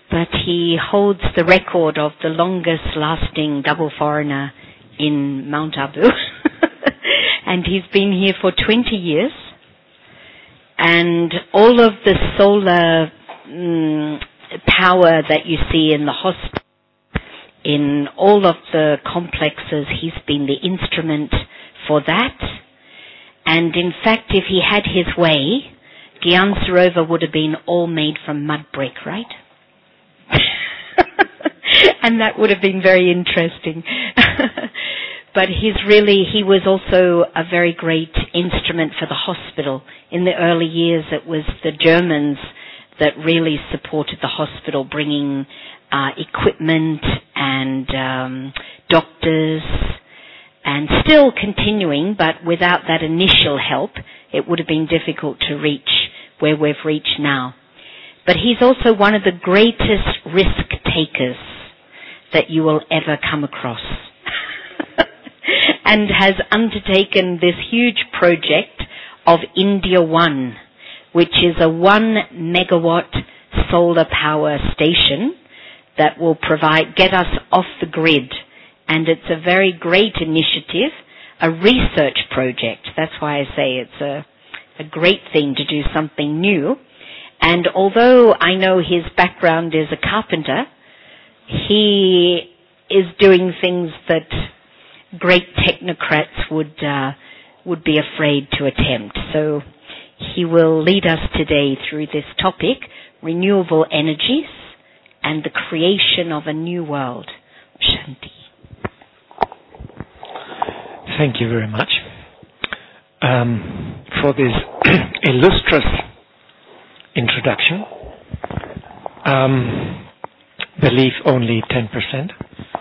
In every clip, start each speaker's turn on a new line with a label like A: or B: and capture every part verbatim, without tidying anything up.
A: but he holds the record of the longest lasting double foreigner in Mount Abu. And he's been here for twenty years. And all of the solar mm, power that you see in the hospital, in all of the complexes, he's been the instrument for that. And in fact, if he had his way, Gyan Sarovar would have been all made from mud brick, right? And that would have been very interesting. But he's really, he was also a very great instrument for the hospital. In the early years, it was the Germans that really supported the hospital, bringing uh, equipment and um, doctors, and still continuing, but without that initial help, it would have been difficult to reach where we've reached now. But he's also one of the greatest risk takers that you will ever come across. And has undertaken this huge project of India One, which is a one megawatt solar power station that will provide, get us off the grid. And it's a very great initiative, a research project. That's why I say it's a, a great thing to do something new. And although I know his background is a carpenter, he is doing things that great technocrats would uh, would be afraid to attempt. So he will lead us today through this topic, renewable energies and the creation of a new world. Shanti.
B: Thank you very much um, for this illustrious introduction. Um, believe only ten percent.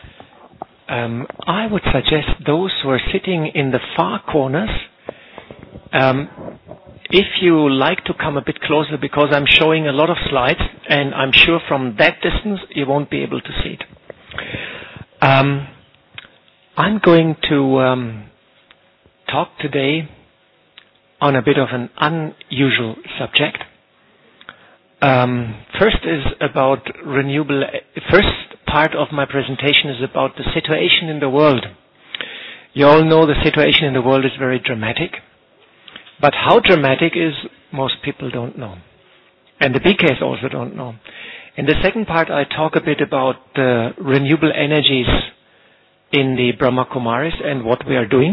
B: Um, I would suggest those who are sitting in the far corners, um, if you like to come a bit closer, because I'm showing a lot of slides, and I'm sure from that distance you won't be able to see it. Um, I'm going to um, talk today on a bit of an unusual subject. Um, first is about renewable. First part of my presentation is about the situation in the world. You all know the situation in the world is very dramatic, but how dramatic is, most people don't know, and the B Ks also don't know. In the second part, I talk a bit about the renewable energies in the Brahma Kumaris and what we are doing,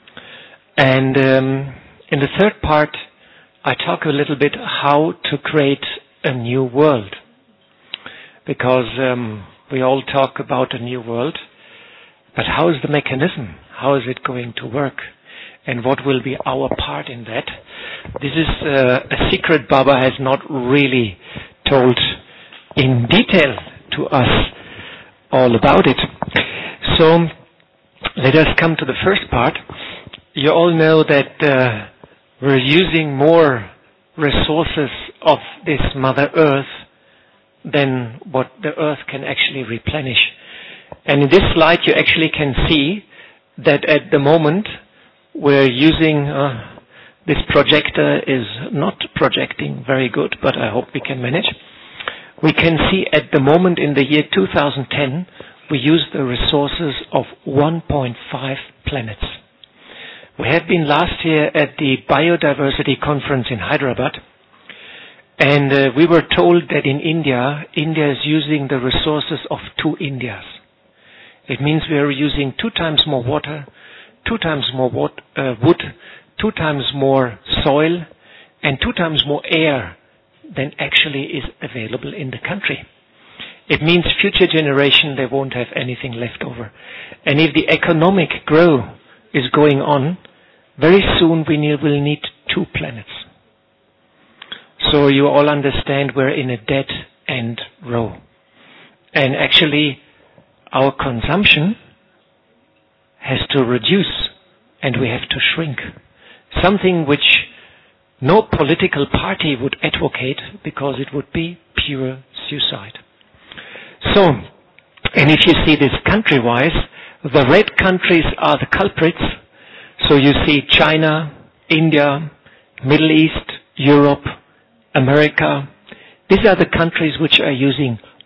B: and um, in the third part, I talk a little bit how to create a new world, because um, we all talk about a new world, but how is the mechanism? How is it going to work? And what will be our part in that? This is uh, a secret Baba has not really told in detail to us all about it. So let us come to the first part. You all know that uh, we're using more resources of this Mother Earth than what the Earth can actually replenish. And in this slide you actually can see that at the moment we're using, uh, this projector is not projecting very good, but I hope we can manage. We can see at the moment in the year two thousand ten we use the resources of one point five planets. We have been last year at the Biodiversity Conference in Hyderabad, and uh, we were told that in India, India is using the resources of two Indias. It means we are using two times more water, two times more wat- uh, wood, two times more soil, and two times more air than actually is available in the country. It means future generation, they won't have anything left over. And if the economic growth is going on, very soon we need, will need two planets. So you all understand we're in a dead end row. And actually our consumption has to reduce and we have to shrink. Something which no political party would advocate because it would be pure suicide. So, and if you see this country-wise, the red countries are the culprits. So you see China, India, Middle East, Europe, America. These are the countries which are using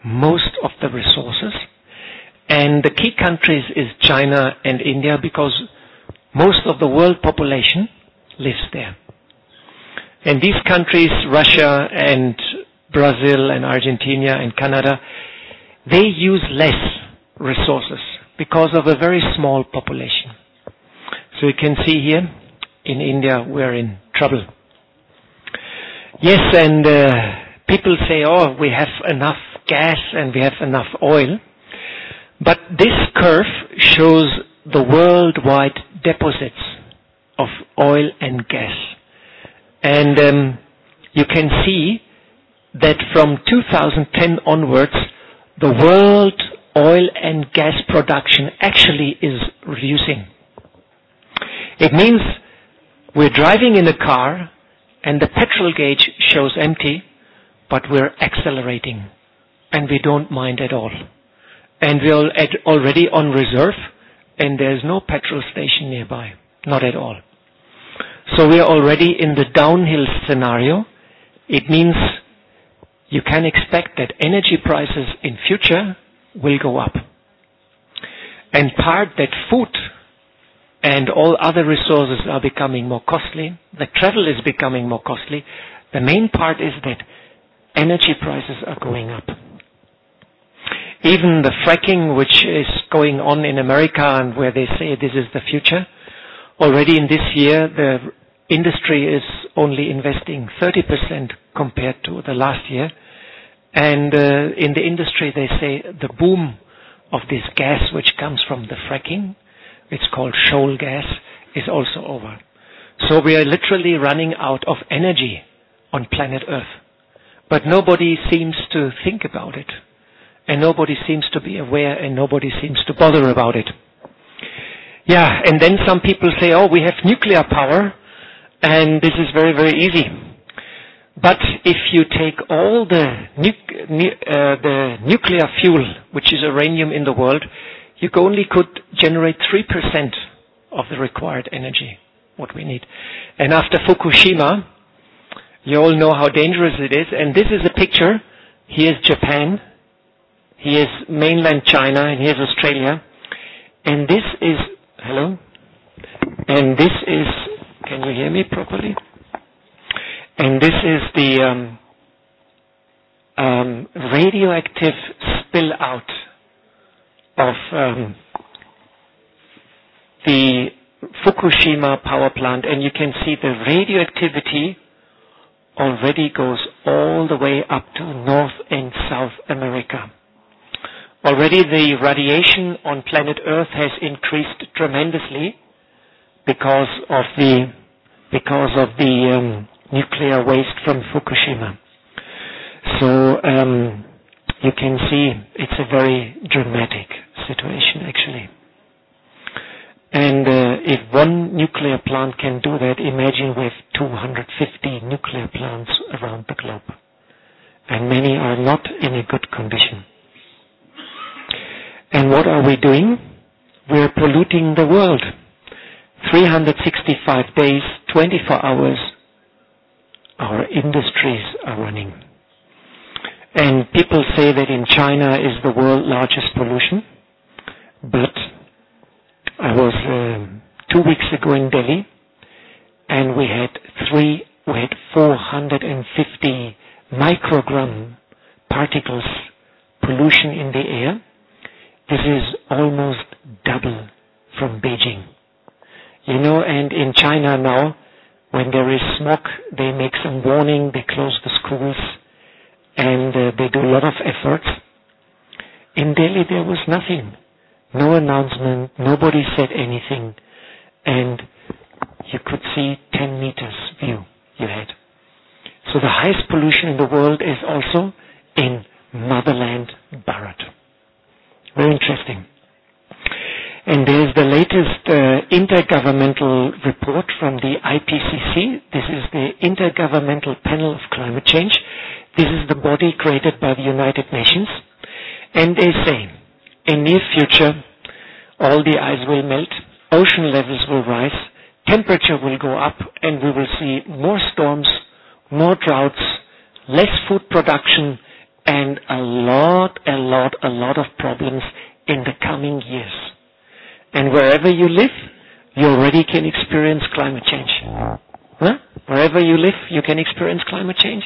B: most of the resources. And the key countries is China and India because most of the world population lives there. And these countries, Russia and Brazil and Argentina and Canada, they use less resources because of a very small population. So you can see here, in India, we're in trouble. Yes, and uh, people say, oh, we have enough gas and we have enough oil. But this curve shows the worldwide deposits of oil and gas. And um, you can see that from two thousand ten onwards, the world oil and gas production actually is reducing. It means we're driving in a car and the petrol gauge shows empty, but we're accelerating and we don't mind at all. And we're already on reserve and there's no petrol station nearby. Not at all. So we are already in the downhill scenario. It means you can expect that energy prices in future will go up. And part that food and all other resources are becoming more costly, the travel is becoming more costly, the main part is that energy prices are going up. Even the fracking, which is going on in America and where they say this is the future, already in this year the industry is only investing thirty percent compared to the last year. And uh, in the industry they say the boom of this gas which comes from the fracking, it's called shale gas, is also over. So we are literally running out of energy on planet Earth. But nobody seems to think about it. And nobody seems to be aware and nobody seems to bother about it. Yeah, and then some people say, oh, we have nuclear power and this is very, very easy. But if you take all the, nu- nu- uh, the nuclear fuel, which is uranium in the world, you only could generate three percent of the required energy, what we need. And after Fukushima, you all know how dangerous it is. And this is a picture. Here's Japan. Here's mainland China. And here's Australia. And this is, hello? And this is, can you hear me properly? And this is the um, um, radioactive spill out of um, the Fukushima power plant. And you can see the radioactivity already goes all the way up to North and South America. Already the radiation on planet Earth has increased tremendously because of the because of the um, nuclear waste from Fukushima. So um, you can see it's a very dramatic situation actually. And uh, if one nuclear plant can do that, imagine with two hundred fifty nuclear plants around the globe. And many are not in a good condition. And what are we doing? We're polluting the world. three hundred sixty-five days, twenty-four hours, our industries are running. And people say that in China is the world's largest pollution. But I was um, two weeks ago in Delhi, and we had three, we had four hundred fifty microgram particles pollution in the air. This is almost double from Beijing. You know, and in China now, when there is smoke, they make some warning, they close the schools, and uh, they do a lot of efforts. In Delhi there was nothing. No announcement, nobody said anything, and you could see ten meters view you had. So the highest pollution in the world is also in motherland Bharat. Very interesting. And there's the latest uh, intergovernmental report from the I P C C. This is the Intergovernmental Panel of Climate Change. This is the body created by the United Nations. And they say, in near future, all the ice will melt, ocean levels will rise, temperature will go up, and we will see more storms, more droughts, less food production, and a lot, a lot, a lot of problems in the coming years. And wherever you live, you already can experience climate change. Huh? Wherever you live, you can experience climate change.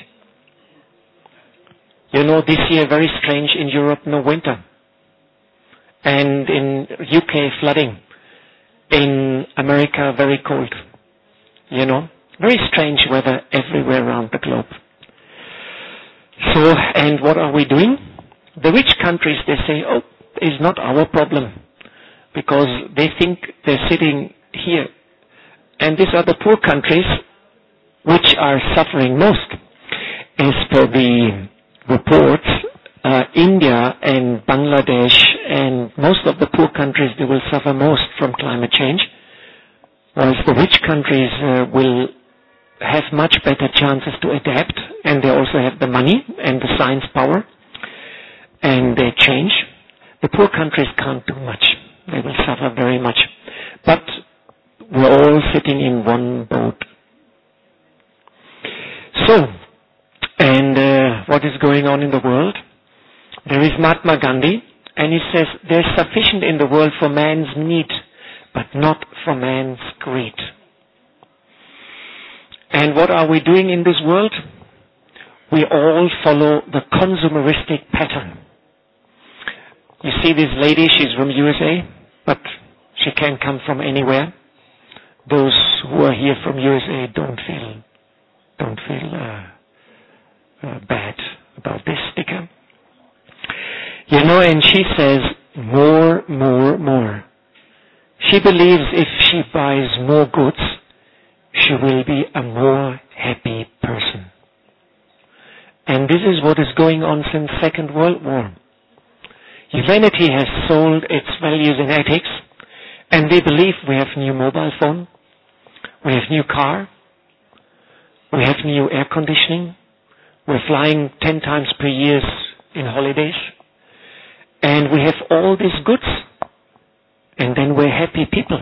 B: You know, this year, very strange, in Europe, no winter. And in U K, flooding. In America, very cold. You know, very strange weather everywhere around the globe. So, and what are we doing? The rich countries, they say, oh, it's not our problem, because they think they're sitting here. And these are the poor countries which are suffering most. As per the reports, uh, India and Bangladesh and most of the poor countries, they will suffer most from climate change, whilst the rich countries uh, will have much better chances to adapt, and they also have the money and the science power, and they change. The poor countries can't do much. They will suffer very much. But we're all sitting in one boat. So, and uh, what is going on in the world? There is Mahatma Gandhi, and he says there's sufficient in the world for man's need, but not for man's greed. And what are we doing in this world? We all follow the consumeristic pattern. You see this lady, she's from U S A, but she can come from anywhere. Those who are here from U S A don't feel, don't feel uh, uh, bad about this sticker. You know, and she says, more, more, more. She believes if she buys more goods, she will be a more happy person. And this is what is going on since Second World War. Humanity has sold its values in ethics, and we believe we have new mobile phone, we have new car, we have new air conditioning, we're flying ten times per year in holidays, and we have all these goods, and then we're happy people.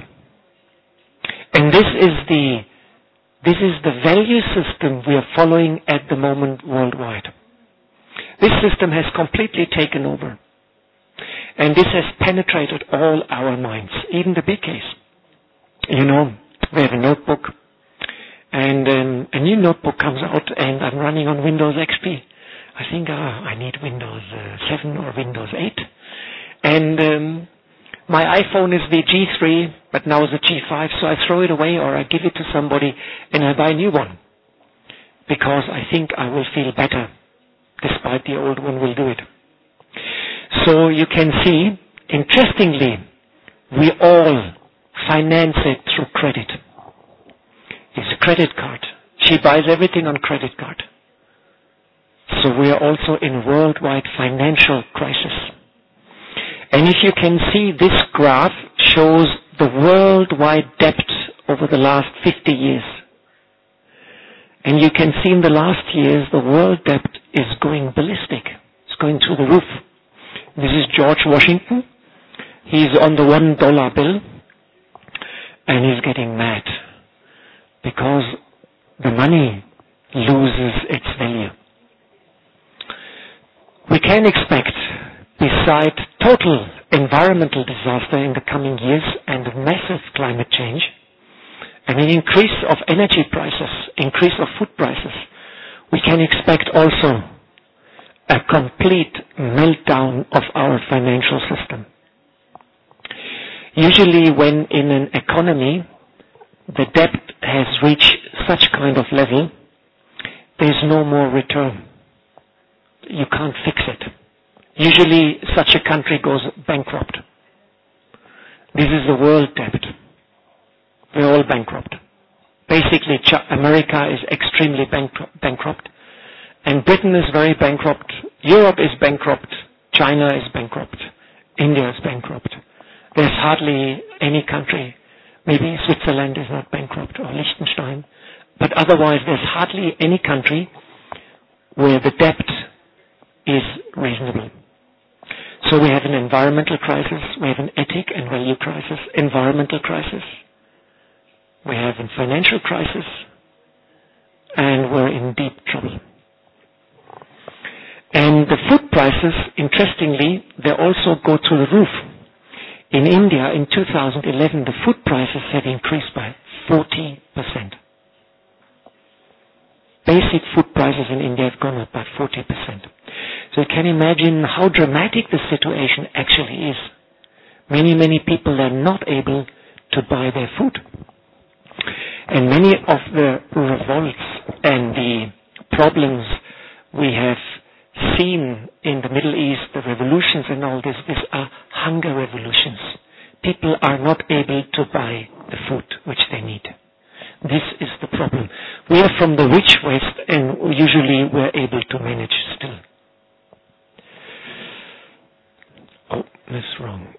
B: And this is the This is the value system we are following at the moment worldwide. This system has completely taken over. And this has penetrated all our minds, even the big case. You know, we have a notebook, and um, a new notebook comes out, and I'm running on Windows X P. I think uh, I need Windows uh, seven or Windows eight. And um, my iPhone is the G three, but now it's a G five, so I throw it away or I give it to somebody and I buy a new one. Because I think I will feel better, despite the old one will do it. So you can see, interestingly, we all finance it through credit. It's a credit card. She buys everything on credit card. So we are also in worldwide financial crisis. And if you can see, this graph shows the worldwide debt over the last fifty years. And you can see in the last years, the world debt is going ballistic. It's going through the roof. This is George Washington. He's on the one dollar bill, and he's getting mad because the money loses its value. We can expect, beside total environmental disaster in the coming years and massive climate change, and an increase of energy prices, increase of food prices, we can expect also a complete meltdown of our financial system. Usually when in an economy the debt has reached such kind of level, there's no more return. You can't fix it. Usually such a country goes bankrupt. This is the world debt. We're all bankrupt. Basically, America is extremely bankrupt. And Britain is very bankrupt. Europe is bankrupt. China is bankrupt. India is bankrupt. There's hardly any country, maybe Switzerland is not bankrupt, or Liechtenstein, but otherwise there's hardly any country where the debt is reasonable. So we have an environmental crisis, we have an ethic and value crisis, environmental crisis, we have a financial crisis, and we're in deep trouble. And the food prices, interestingly, they also go through the roof. In India, in two thousand eleven, the food prices have increased by forty percent. Basic food prices in India have gone up by forty percent. So you can imagine how dramatic the situation actually is. Many, many people are not able to buy their food. And many of the revolts and the problems we have seen in the Middle East, the revolutions and all this, these are hunger revolutions. People are not able to buy the food which they need. This is the problem. We are from the rich West and usually we're able to manage still. Oh, that's wrong.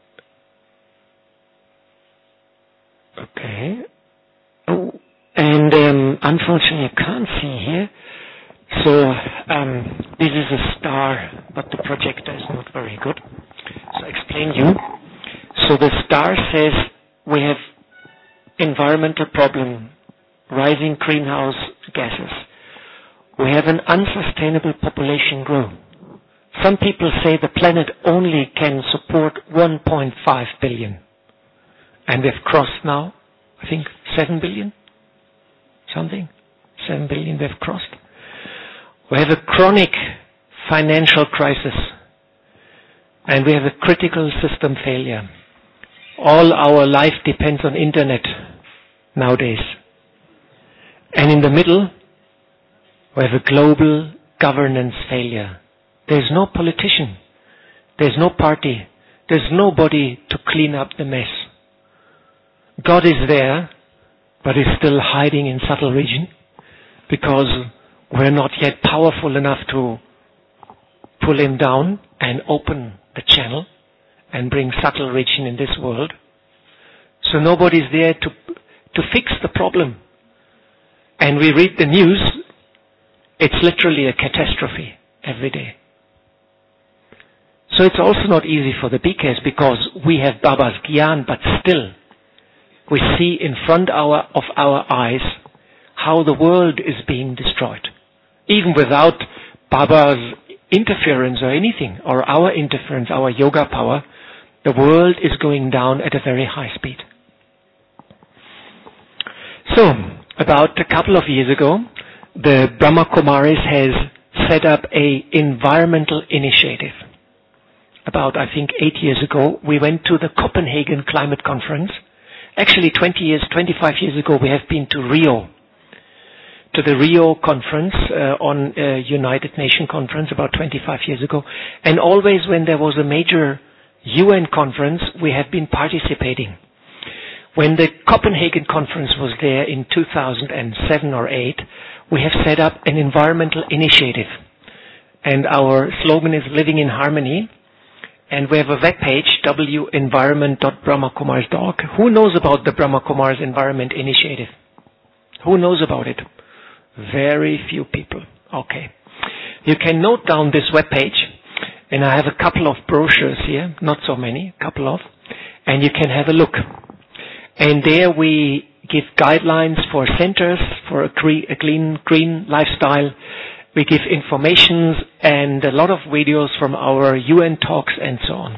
B: Okay. Oh, and um, unfortunately I can't see here. So um, this is a star, but the projector is not very good. So I explain you. So the star says we have environmental problem, rising greenhouse gases. We have an unsustainable population growth. Some people say the planet only can support one point five billion. And we've crossed now, I think, seven billion? Something? seven billion we've crossed. We have a chronic financial crisis. And we have a critical system failure. All our life depends on internet nowadays. And in the middle, we have a global governance failure. There's no politician. There's no party. There's nobody to clean up the mess. God is there, but is still hiding in subtle region because we're not yet powerful enough to pull him down and open the channel and bring subtle region in this world. So nobody's there to to fix the problem. And we read the news, it's literally a catastrophe every day. So it's also not easy for the B Ks because we have Baba's Gyan, but still we see in front our, of our eyes how the world is being destroyed. Even without Baba's interference or anything, or our interference, our yoga power, the world is going down at a very high speed. So, about a couple of years ago, the Brahma Kumaris has set up a environmental initiative. About, I think, eight years ago, we went to the Copenhagen Climate Conference. Actually, twenty years, twenty-five years ago, we have been to Rio, to the Rio conference uh, on uh, United Nations conference about twenty-five years ago. And always when there was a major U N conference, we have been participating. When the Copenhagen conference was there in two thousand seven or eight, we have set up an environmental initiative. And our slogan is Living in Harmony. And we have a web page, w environment dot brahma kumars dot org. Who knows about the Brahma Kumars Environment Initiative? Who knows about it? Very few people. Okay. You can note down this web page, and I have a couple of brochures here, not so many, a couple of, and you can have a look. And there we give guidelines for centers for a, cre- a clean, green lifestyle. We give informations and a lot of videos from our U N talks and so on.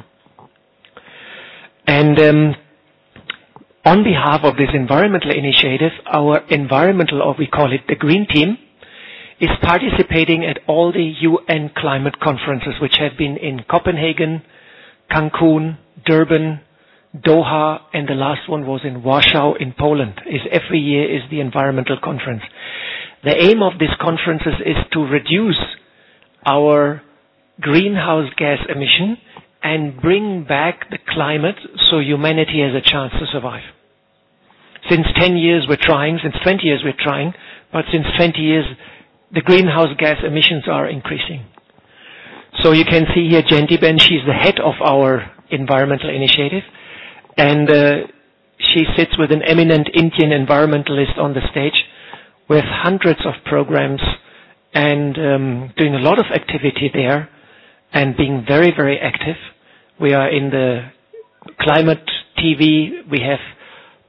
B: And um, on behalf of this environmental initiative, our environmental, or we call it the Green Team, is participating at all the U N climate conferences which have been in Copenhagen, Cancun, Durban, Doha, and the last one was in Warsaw in Poland. Is every year is the environmental conference. The aim of these conferences is to reduce our greenhouse gas emission and bring back the climate so humanity has a chance to survive. Since ten years we're trying, since twenty years we're trying, but since twenty years the greenhouse gas emissions are increasing. So you can see here Jentiben, she's the head of our environmental initiative, and uh, she sits with an eminent Indian environmentalist on the stage with hundreds of programs and um, doing a lot of activity there and being very, very active. We are in the climate T V. We have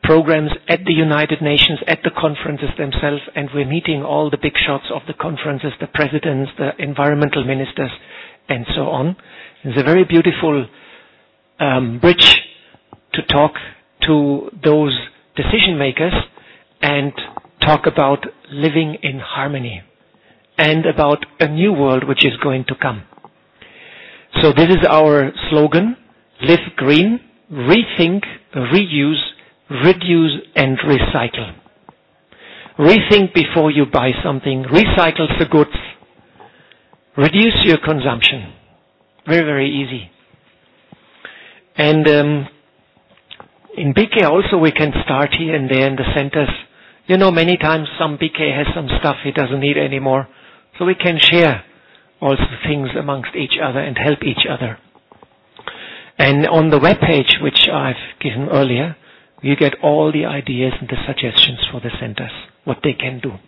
B: programs at the United Nations, at the conferences themselves, and we're meeting all the big shots of the conferences, the presidents, the environmental ministers, and so on. It's a very beautiful um, bridge to talk to those decision makers and talk about living in harmony and about a new world which is going to come. So this is our slogan: live green, rethink, reuse, reduce and recycle. Rethink before you buy something, recycle the goods, reduce your consumption. Very, very easy. And um, in B K also we can start here and there in the centers. You know, many times some B K has some stuff he doesn't need anymore. So we can share also things amongst each other and help each other. And on the web page, which I've given earlier, you get all the ideas and the suggestions for the centers, what they can do.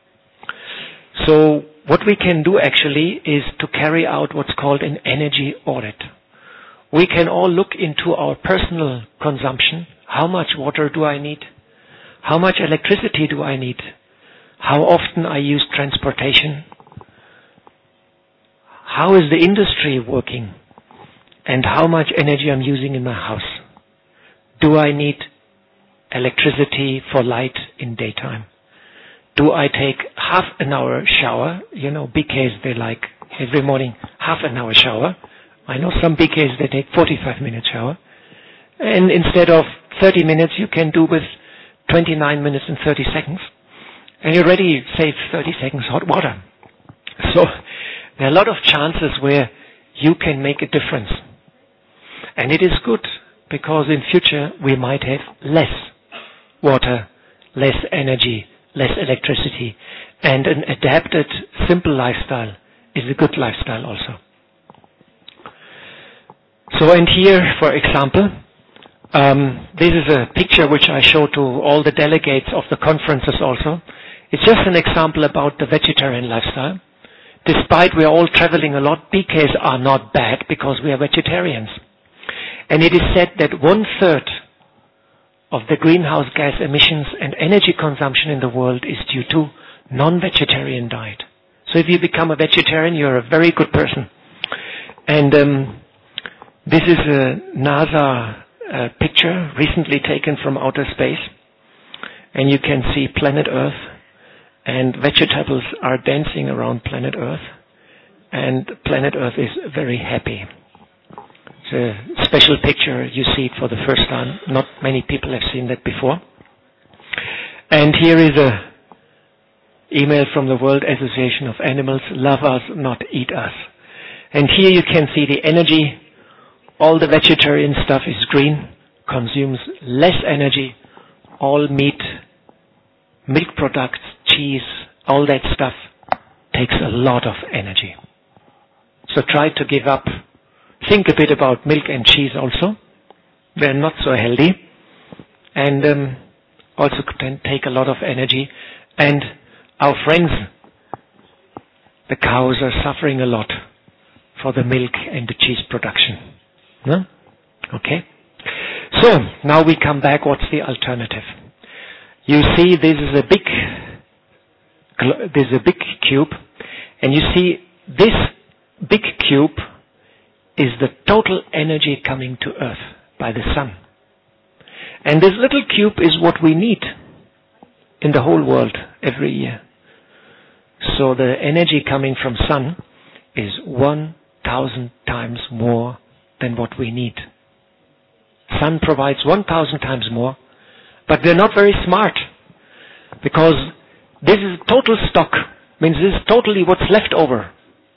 B: So what we can do actually is to carry out what's called an energy audit. We can all look into our personal consumption. How much water do I need? How much electricity do I need? How often I use transportation? How is the industry working? And how much energy I'm using in my house? Do I need electricity for light in daytime? Do I take half an hour shower? You know, B Ks, they like every morning half an hour shower. I know some B Ks, they take forty-five minute shower. And instead of thirty minutes, you can do with twenty-nine minutes and thirty seconds. And you already save thirty seconds hot water. So there are a lot of chances where you can make a difference. And it is good, because in future we might have less water, less energy, less electricity. And an adapted, simple lifestyle is a good lifestyle also. So, and here, for example, um, this is a picture which I show to all the delegates of the conferences also. It's just an example about the vegetarian lifestyle. Despite we are all traveling a lot, B Ks are not bad because we are vegetarians. And it is said that one third of the greenhouse gas emissions and energy consumption in the world is due to non-vegetarian diet. So if you become a vegetarian, you're a very good person. And um, this is a NASA uh, picture recently taken from outer space. And you can see planet Earth. And vegetables are dancing around planet Earth. And planet Earth is very happy. It's a special picture. You see it for the first time. Not many people have seen that before. And here is a email from the World Association of Animals: love us, not eat us. And here you can see the energy. All the vegetarian stuff is green, consumes less energy. All meat, milk products, cheese, all that stuff takes a lot of energy. So try to give up. Think a bit about milk and cheese also. They're not so healthy. And um, also can take a lot of energy. And our friends, the cows, are suffering a lot for the milk and the cheese production. No? Okay. So, now we come back. What's the alternative? You see, this is a big, this is a big cube. And you see, this big cube is the total energy coming to Earth by the sun. And this little cube is what we need in the whole world every year. So the energy coming from sun is one thousand times more than what we need. Sun provides one thousand times more, but we're not very smart, because this is total stock, means this is totally what's left over.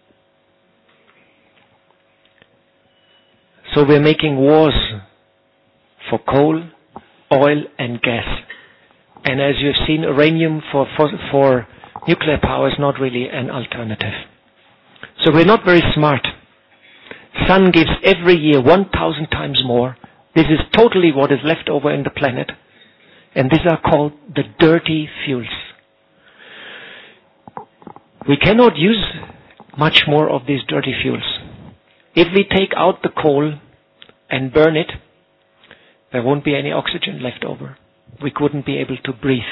B: So we're making wars for coal, oil and gas. And as you've seen, uranium for, for, for nuclear power is not really an alternative. So we're not very smart. Sun gives every year one thousand times more. This is totally what is left over in the planet. And these are called the dirty fuels. We cannot use much more of these dirty fuels. If we take out the coal and burn it, there won't be any oxygen left over. we wouldn't be able to breathe.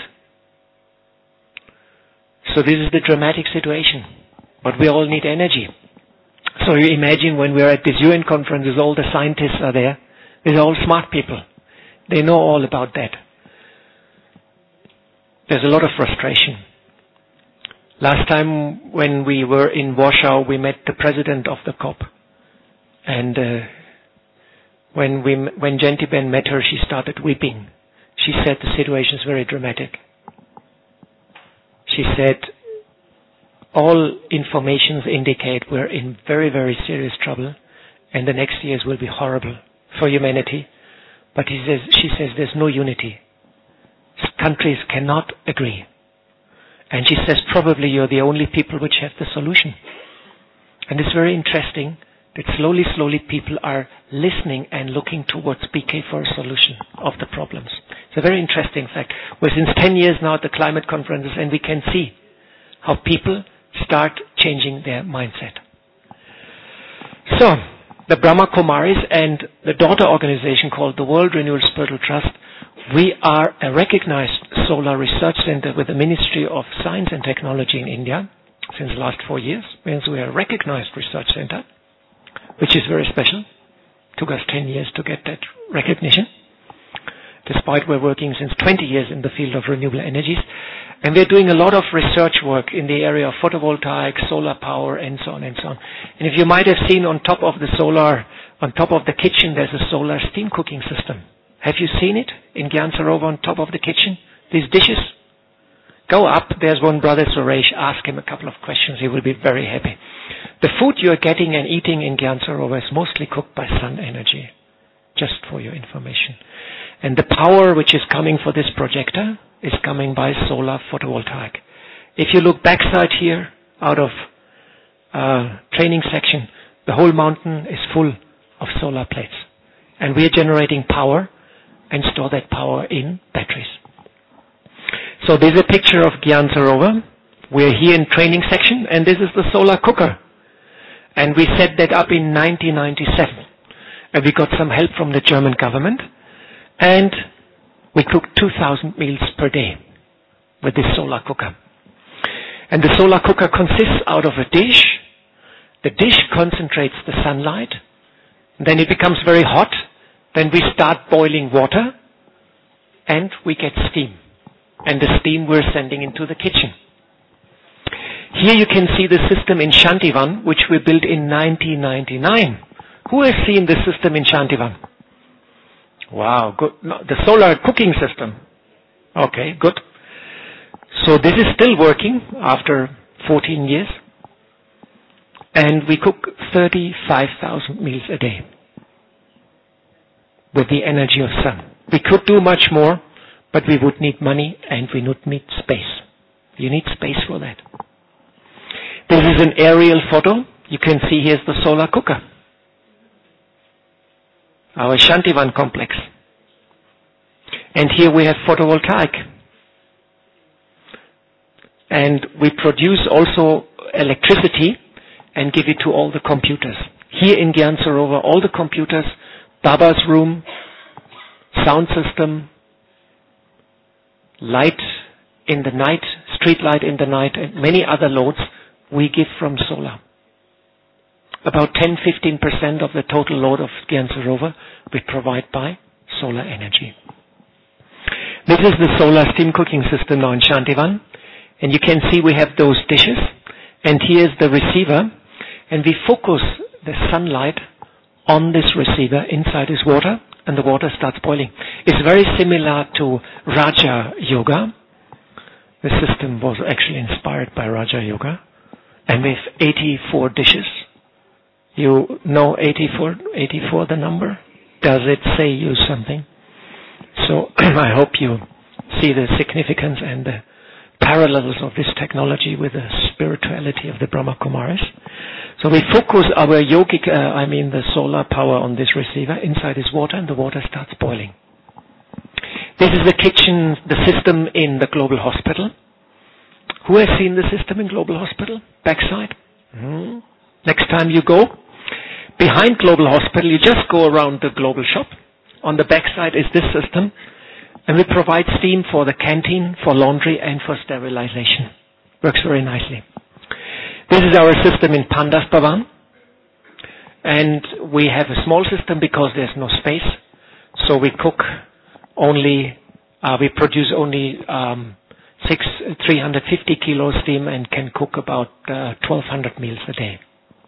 B: So this is the dramatic situation. But we all need energy. So you imagine when we're at these U N conferences, all the scientists are there. They're all smart people. They know all about that. There's a lot of frustration. Last time when we were in Warsaw, we met the president of the COP. And uh, when we, when Gentiben met her, she started weeping. She said the situation is very dramatic. She said, all informations indicate we're in very, very serious trouble, and the next years will be horrible for humanity. But he says, she says there's no unity. Countries cannot agree. And she says, probably you're the only people which have the solution. And it's very interesting that slowly, slowly people are listening and looking towards B K for a solution of the problems. It's a very interesting fact. We're since ten years now at the climate conferences, and we can see how people start changing their mindset. So, the Brahma Kumaris and the daughter organization called the World Renewal Spiritual Trust, we are a recognized solar research center with the Ministry of Science and Technology in India since the last four years. Means we are a recognized research center, which is very special. Took us ten years to get that recognition, despite we're working since twenty years in the field of renewable energies. And we're doing a lot of research work in the area of photovoltaic, solar power, and so on and so on. And if you might have seen on top of the solar, on top of the kitchen, there's a solar steam cooking system. Have you seen it in Gyan Sarovar on top of the kitchen? These dishes? Go up, there's one brother Suresh, ask him a couple of questions, he will be very happy. The food you're getting and eating in Gyan Sarovar is mostly cooked by sun energy, just for your information. And the power which is coming for this projector is coming by solar photovoltaic. If you look backside here, out of uh, training section, the whole mountain is full of solar plates. And we are generating power and store that power in batteries. So this is a picture of Gyan Sarovar. We're here in training section, and this is the solar cooker. And we set that up in nineteen ninety-seven. And we got some help from the German government. And we cook two thousand meals per day with this solar cooker. And the solar cooker consists out of a dish. The dish concentrates the sunlight. Then it becomes very hot. Then we start boiling water. And we get steam. And the steam we're sending into the kitchen. Here you can see the system in Shantivan, which we built in nineteen ninety-nine. Who has seen the system in Shantivan? Wow, good. No, the solar cooking system. Okay, good. So this is still working after fourteen years. And we cook thirty-five thousand meals a day with the energy of sun. We could do much more, but we would need money and we would need space. You need space for that. This is an aerial photo. You can see here's the solar cooker. Our Shantivan complex. And here we have photovoltaic. And we produce also electricity and give it to all the computers. Here in Gyan Sarovar, all the computers, Baba's room, sound system, light in the night, street light in the night, and many other loads we give from solar. About ten to fifteen percent of the total load of Gyan Sarovar we provide by solar energy. This is the solar steam cooking system now in Shantivan. And you can see we have those dishes. And here's the receiver. And we focus the sunlight on this receiver inside this water. And the water starts boiling. It's very similar to Raja Yoga. The system was actually inspired by Raja Yoga. And we have eighty-four dishes. You know eighty-four, eighty-four the number? Does it say you something? So I hope you see the significance and the parallels of this technology with the spirituality of the Brahma Kumaris. So we focus our yogic, uh, I mean the solar power on this receiver inside this water, and the water starts boiling. This is the kitchen, the system in the Global Hospital. Who has seen the system in Global Hospital? Backside? Mm. Next time you go, behind Global Hospital, you just go around the Global shop. On the backside is this system. And we provide steam for the canteen, for laundry, and for sterilization. Works very nicely. This is our system in Pandas Bhavan. And we have a small system because there's no space. So we cook only, uh, we produce only um, six, three hundred fifty kilos steam and can cook about uh, twelve hundred meals a day.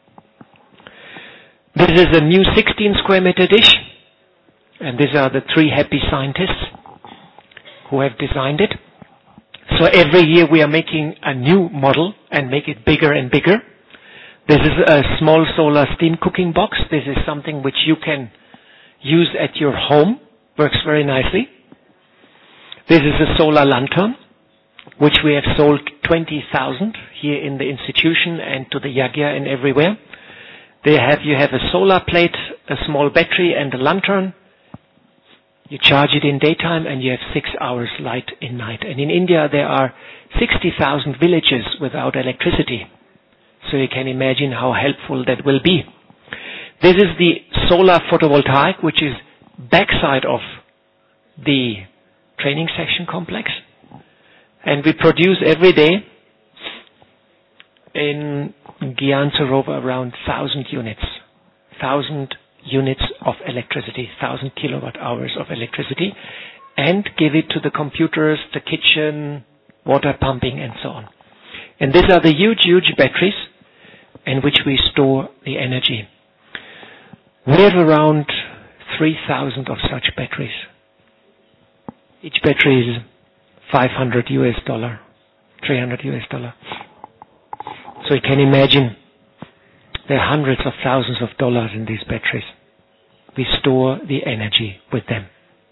B: This is a new sixteen square meter dish. And these are the three happy scientists who have designed it. So every year we are making a new model and make it bigger and bigger. This is a small solar steam cooking box. This is something which you can use at your home. Works very nicely. This is a solar lantern, which we have sold twenty thousand here in the institution and to the Yagya and everywhere. They have, you have a solar plate, a small battery and a lantern. You charge it in daytime and you have six hours light in night. And in India there are sixty thousand villages without electricity. So you can imagine how helpful that will be. This is the solar photovoltaic, which is backside of the training section complex. And we produce every day in Gyan Sarovar around one thousand units. one thousand units of electricity, one thousand kilowatt hours of electricity, and give it to the computers, the kitchen, water pumping, and so on. And these are the huge, huge batteries in which we store the energy. We have around three thousand of such batteries. Each battery is five hundred U S dollar, three hundred U S dollar. So you can imagine there are hundreds of thousands of dollars in these batteries. We store the energy with them.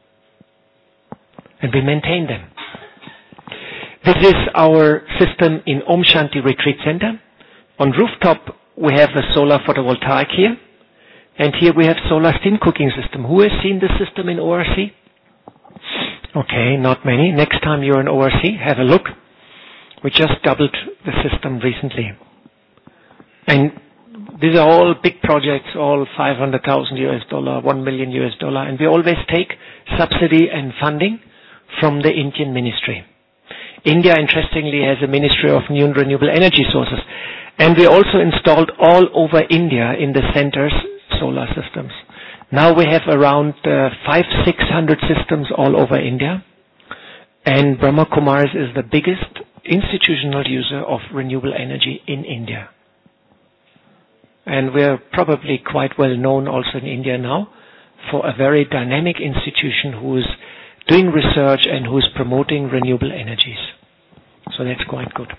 B: And we maintain them. This is our system in Om Shanti Retreat Center. On rooftop, we have a solar photovoltaic here. And here we have solar steam cooking system. Who has seen this system in O R C? Okay, not many. Next time you're in O R C, have a look. We just doubled the system recently. And these are all big projects, all five hundred thousand U S dollar, one million U S dollar. And we always take subsidy and funding from the Indian ministry. India, interestingly, has a Ministry of New and Renewable Energy Sources. And we also installed all over India in the centers solar systems. Now we have around uh, five, six hundred systems all over India. And Brahma Kumaris is the biggest institutional user of renewable energy in India. And we're probably quite well known also in India now for a very dynamic institution who is doing research and who is promoting renewable energies. So that's quite good.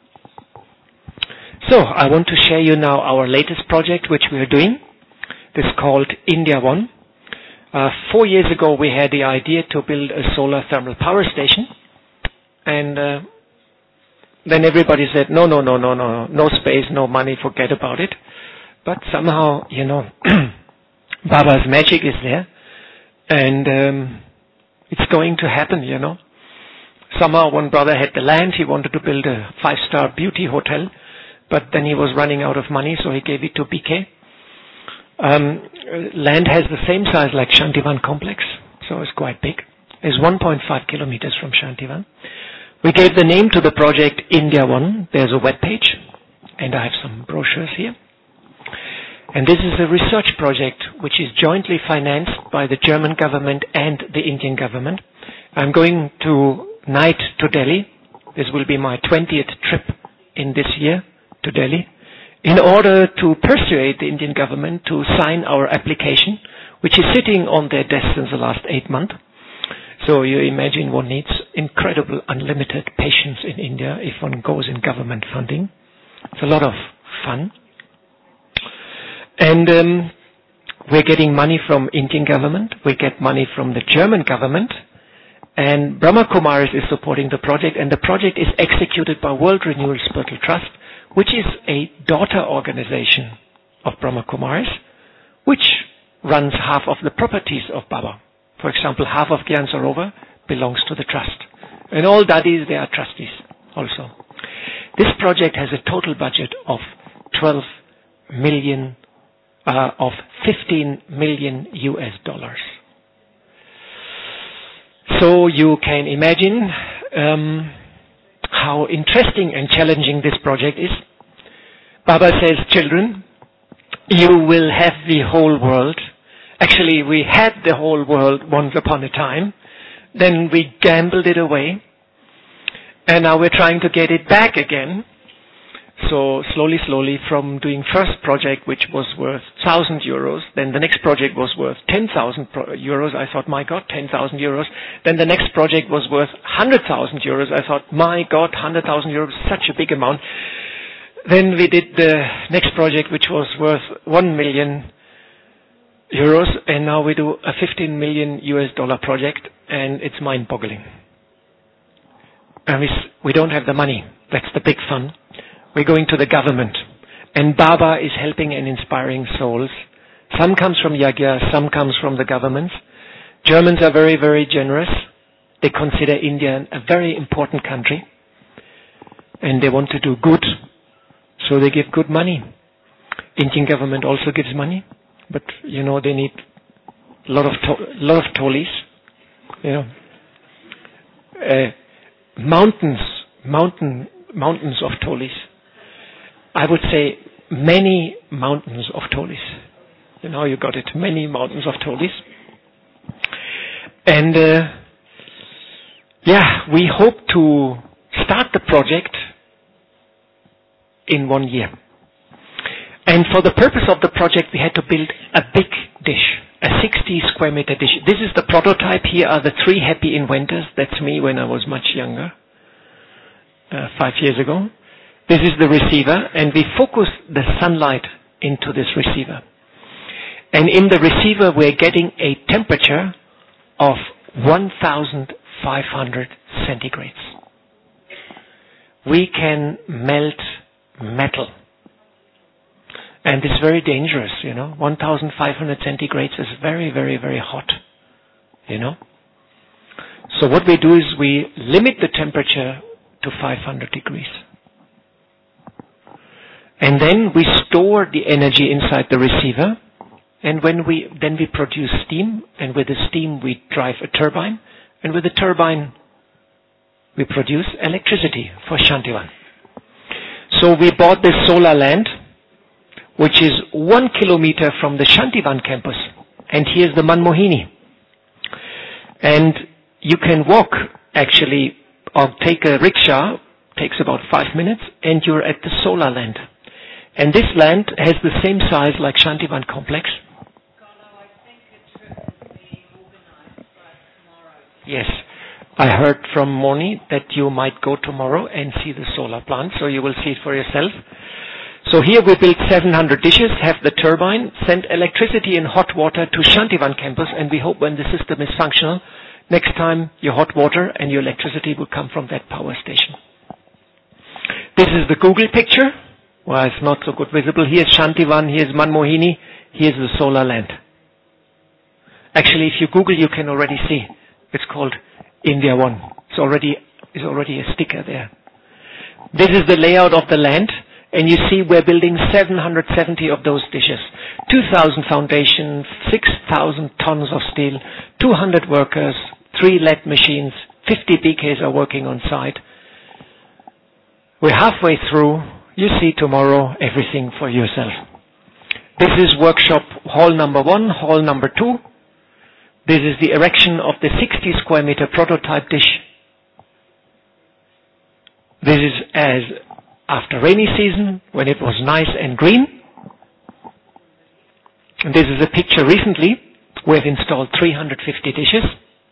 B: So I want to share you now our latest project which we are doing. This is called India One. Uh, four years ago we had the idea to build a solar thermal power station. And uh, then everybody said, no, no, no, no, no, no space, no money, forget about it. But somehow, you know, Baba's magic is there. And um, it's going to happen, you know. Somehow one brother had the land. He wanted to build a five-star beauty hotel. But then he was running out of money, so he gave it to B K. Um, land has the same size like Shantivan complex. So it's quite big. It's one point five kilometers from Shantivan. We gave the name to the project India One. There's a web page. And I have some brochures here. And this is a research project which is jointly financed by the German government and the Indian government. I'm going tonight to Delhi. This will be my twentieth trip in this year to Delhi in order to persuade the Indian government to sign our application, which is sitting on their desk since the last eight months. So you imagine one needs incredible unlimited patience in India if one goes in government funding. It's a lot of fun. And um, we're getting money from Indian government. We get money from the German government. And Brahma Kumaris is supporting the project. And the project is executed by World Renewal Spiritual Trust, which is a daughter organization of Brahma Kumaris, which runs half of the properties of Baba. For example, half of Gyan Sarovar belongs to the trust. And all dadis, they are trustees also. This project has a total budget of twelve million Uh, of fifteen million U S dollars. So you can imagine um, how interesting and challenging this project is. Baba says, children, you will have the whole world. Actually, we had the whole world once upon a time. Then we gambled it away. And now we're trying to get it back again. So slowly, slowly, from doing first project, which was worth one thousand euros, then the next project was worth ten thousand euros. I thought, my God, ten thousand euros. Then the next project was worth one hundred thousand euros. I thought, my God, one hundred thousand euros, such a big amount. Then we did the next project, which was worth one million euros, and now we do a fifteen million U S dollar project, and it's mind-boggling. And we, we don't have the money. That's the big fun. We're going to the government, and Baba is helping and inspiring souls. Some comes from Yagya, some comes from the governments. Germans are very, very generous. They consider India a very important country, and they want to do good, so they give good money. Indian government also gives money, but you know they need a lot of to- lot of tolis. You know, uh, mountains, mountain, mountains of tolis. I would say many mountains of tolis. You know, you got it. Many mountains of tolis. And uh, yeah, we hope to start the project in one year. And for the purpose of the project, we had to build a big dish, a sixty square meter dish. This is the prototype. Here are the three happy inventors. That's me when I was much younger, uh, five years ago. This is the receiver, and we focus the sunlight into this receiver. And in the receiver, we're getting a temperature of one thousand five hundred centigrades. We can melt metal. And it's very dangerous, you know. one thousand five hundred centigrades is very, very, very hot, you know. So what we do is we limit the temperature to five hundred degrees. And then we store the energy inside the receiver, and when we then we produce steam, and with the steam we drive a turbine, and with the turbine we produce electricity for Shantivan. So we bought this solar land, which is one kilometer from the Shantivan campus, and here's the Manmohini. And you can walk actually, or take a rickshaw, takes about five minutes, and you're at the solar land. And this land has the same size like Shantivan complex.
C: Carlo, I think a trip will be organized by tomorrow.
B: Yes. I heard from Moni that you might go tomorrow and see the solar plant, so you will see it for yourself. So here we built seven hundred dishes, have the turbine, send electricity and hot water to Shantivan campus, and we hope when the system is functional, next time your hot water and your electricity will come from that power station. This is the Google picture. Well, it's not so good visible. Here's Shantivan, here's Manmohini, here's the solar land. Actually, if you Google, you can already see. It's called India One. It's already, it's already a sticker there. This is the layout of the land, and you see we're building seven hundred seventy of those dishes. two thousand foundations, six thousand tons of steel, two hundred workers, three L E D machines, fifty B Ks are working on site. We're halfway through. You see tomorrow everything for yourself. This is workshop hall number one, hall number two. This is the erection of the sixty square meter prototype dish. This is as after rainy season, when it was nice and green. And this is a picture recently. We have installed three hundred fifty dishes.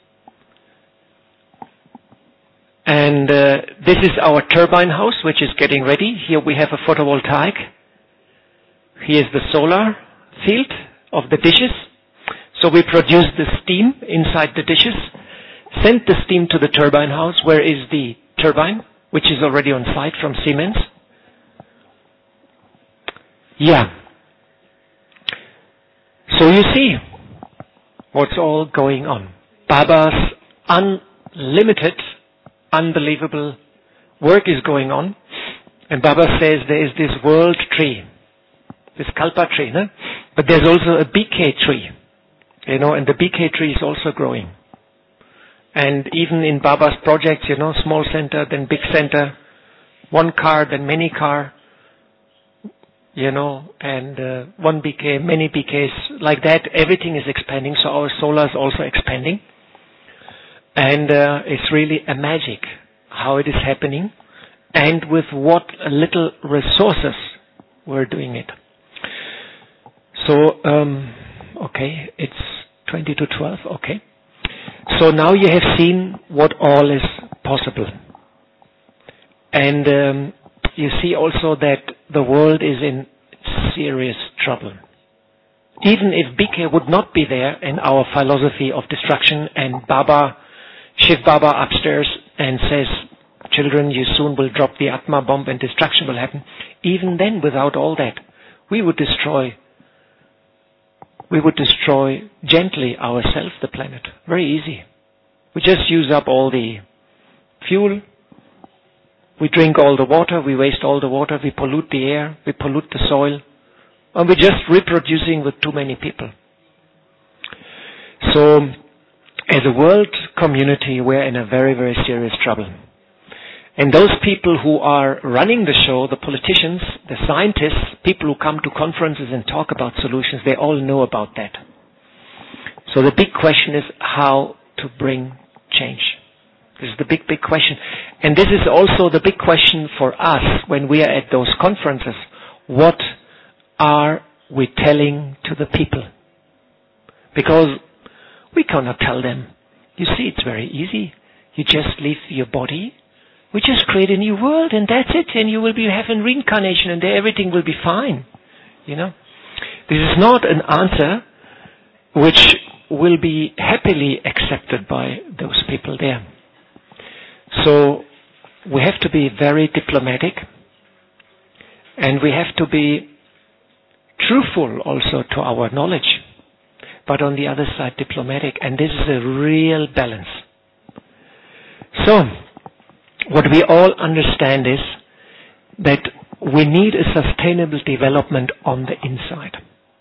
B: And uh, this is our turbine house, which is getting ready. Here we have a photovoltaic. Here's the solar field of the dishes. So we produce the steam inside the dishes, send the steam to the turbine house, where is the turbine, which is already on site from Siemens. Yeah. So you see what's all going on. Baba's unlimited, unbelievable work is going on. And Baba says there is this world tree, this Kalpa tree, no? But there's also a B K tree, you know, and the B K tree is also growing. And even in Baba's projects, you know, small center, then big center, one car, then many car, you know, and uh, one B K, many B Ks, like that. Everything is expanding, so our solar is also expanding. And uh, it's really a magic how it is happening and with what little resources we're doing it. So, um, okay, it's twenty to twelve, okay. So now you have seen what all is possible. And um, you see also that the world is in serious trouble. Even if B K would not be there in our philosophy of destruction and Baba, Shiv Baba upstairs and says, children, you soon will drop the Atma bomb and destruction will happen. Even then, without all that, we would destroy We would destroy gently ourselves, the planet. Very easy. We just use up all the fuel. We drink all the water. We waste all the water. We pollute the air. We pollute the soil. And we're just reproducing with too many people. So, as a world community, we're in a very, very serious trouble. And those people who are running the show, the politicians, the scientists, people who come to conferences and talk about solutions, they all know about that. So the big question is how to bring change. This is the big, big question. And this is also the big question for us when we are at those conferences. What are we telling to the people? Because we cannot tell them. You see, it's very easy. You just leave your body. We just create a new world and that's it, and you will be having reincarnation and everything will be fine. You know? This is not an answer which will be happily accepted by those people there. So we have to be very diplomatic and we have to be truthful also to our knowledge, but on the other side diplomatic, and this is a real balance. So, what we all understand is that we need a sustainable development on the inside.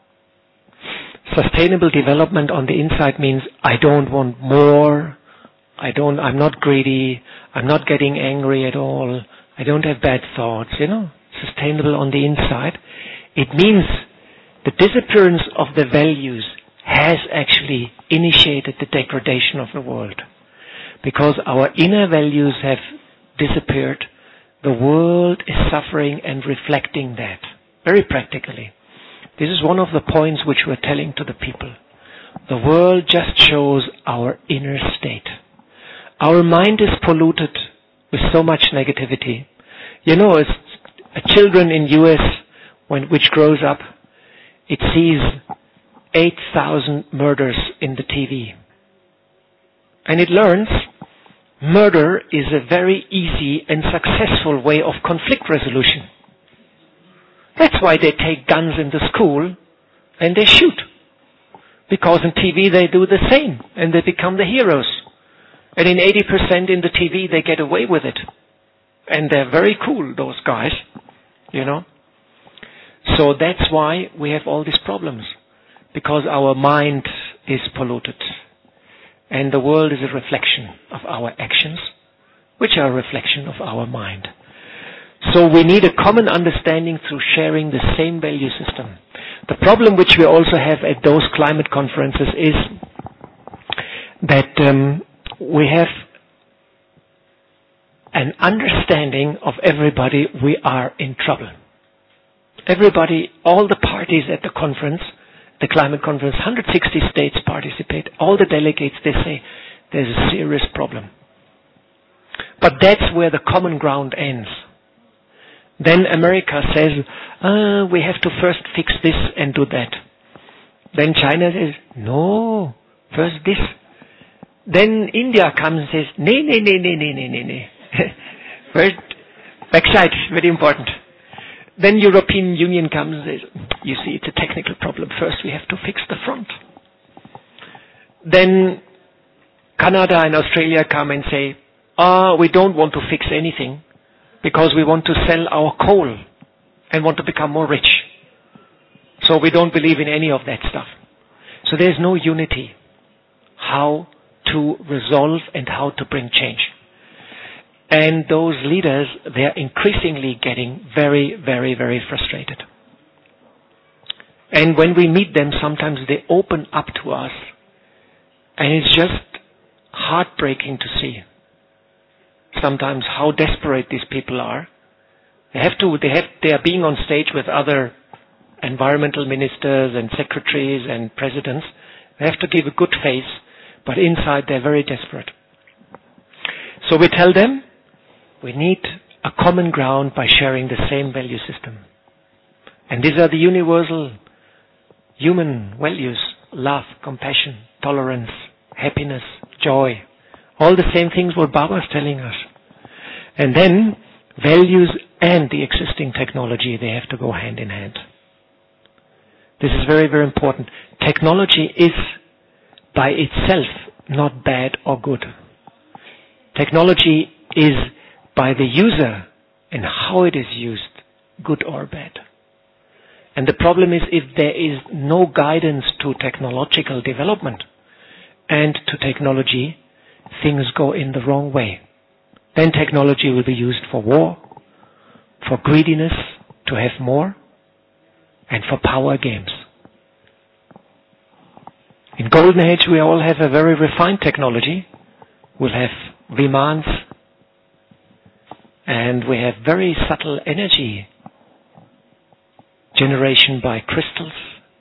B: Sustainable development on the inside means I don't want more, I don't, I'm not greedy, I'm not getting angry at all, I don't have bad thoughts, you know. Sustainable on the inside. It means the disappearance of the values has actually initiated the degradation of the world. Because our inner values have disappeared, the world is suffering and reflecting that very practically. This is one of the points which we're telling to the people. The world just shows our inner state. Our mind is polluted with so much negativity. You know, it's a children in U S when which grows up, it sees eight thousand murders in the T V. And it learns murder is a very easy and successful way of conflict resolution. That's why they take guns into school and they shoot. Because in T V they do the same and they become the heroes. And in eighty percent in the T V they get away with it. And they're very cool, those guys, you know. So that's why we have all these problems. Because our mind is polluted. And the world is a reflection of our actions, which are a reflection of our mind. So we need a common understanding through sharing the same value system. The problem which we also have at those climate conferences is that um, we have an understanding of everybody we are in trouble. Everybody, all the parties at the conference, the climate conference, one hundred sixty states participate. All the delegates, they say, there's a serious problem. But that's where the common ground ends. Then America says, uh, we have to first fix this and do that. Then China says, no, first this. Then India comes and says, nee, nee, nee, nee, nee, nee, nee, nee. First, backside, very important. Then European Union comes and says, you see, it's a technical problem. First we have to fix the front. Then Canada and Australia come and say, ah, oh, we don't want to fix anything because we want to sell our coal and want to become more rich. So we don't believe in any of that stuff. So there's no unity how to resolve and how to bring change. And those leaders, they're increasingly getting very, very, very frustrated. And when we meet them, sometimes they open up to us. And it's just heartbreaking to see sometimes how desperate these people are. They have to, they have, they are being on stage with other environmental ministers and secretaries and presidents. They have to give a good face, but inside they're very desperate. So we tell them we need a common ground by sharing the same value system. And these are the universal human values: love, compassion, tolerance, happiness, joy. All the same things what Baba is telling us. And then values and the existing technology, they have to go hand in hand. This is very, very important. Technology is by itself not bad or good. Technology is by the user and how it is used, good or bad. And the problem is if there is no guidance to technological development and to technology, things go in the wrong way. Then technology will be used for war, for greediness, to have more, and for power games. In Golden Age, we all have a very refined technology. We'll have Vimans, and we have very subtle energy generation by crystals.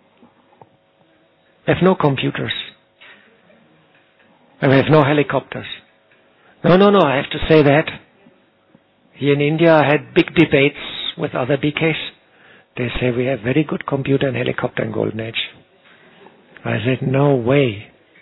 B: We have no computers. And we have no helicopters. No, no, no, I have to say that. Here in India, I had big debates with other B Ks. They say we have very good computer and helicopter in Golden Age. I said, no way.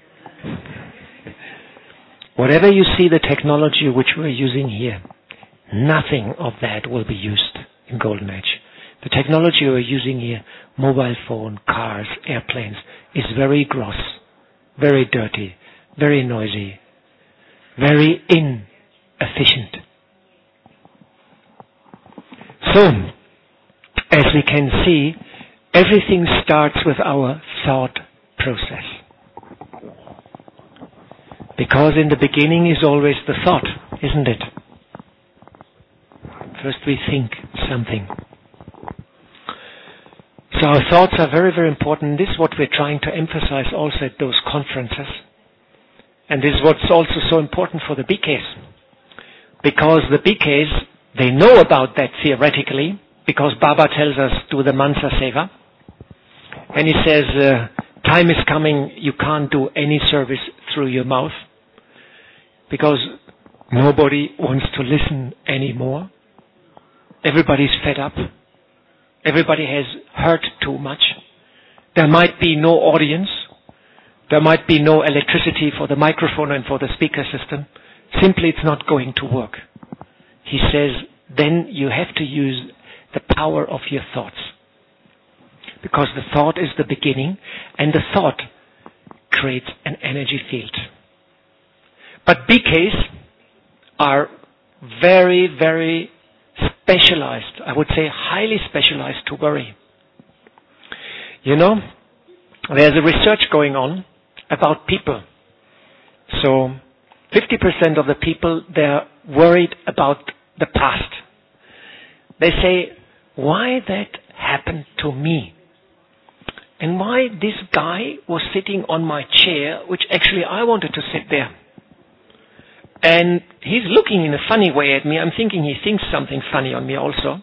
B: Whatever you see, the technology which we're using here, nothing of that will be used in Golden Age. The technology we're using here, mobile phone, cars, airplanes, is very gross, very dirty, very noisy, very inefficient. So, as we can see, everything starts with our thought process. Because in the beginning is always the thought, isn't it? First we think something. So our thoughts are very, very important. This is what we're trying to emphasize also at those conferences. And this is what's also so important for the B Ks. Because the B Ks, they know about that theoretically, because Baba tells us do the Mansa Seva. And he says, uh, time is coming, you can't do any service through your mouth. Because nobody wants to listen anymore. Everybody's fed up. Everybody has heard too much. There might be no audience. There might be no electricity for the microphone and for the speaker system. Simply it's not going to work. He says, then you have to use the power of your thoughts. Because the thought is the beginning, and the thought creates an energy field. But B Ks are very, very specialized, I would say highly specialized to worry. You know, there's a research going on about people. So, fifty percent of the people, they're worried about the past. They say, why that happened to me? And why this guy was sitting on my chair, which actually I wanted to sit there. And he's looking in a funny way at me. I'm thinking he thinks something funny on me also.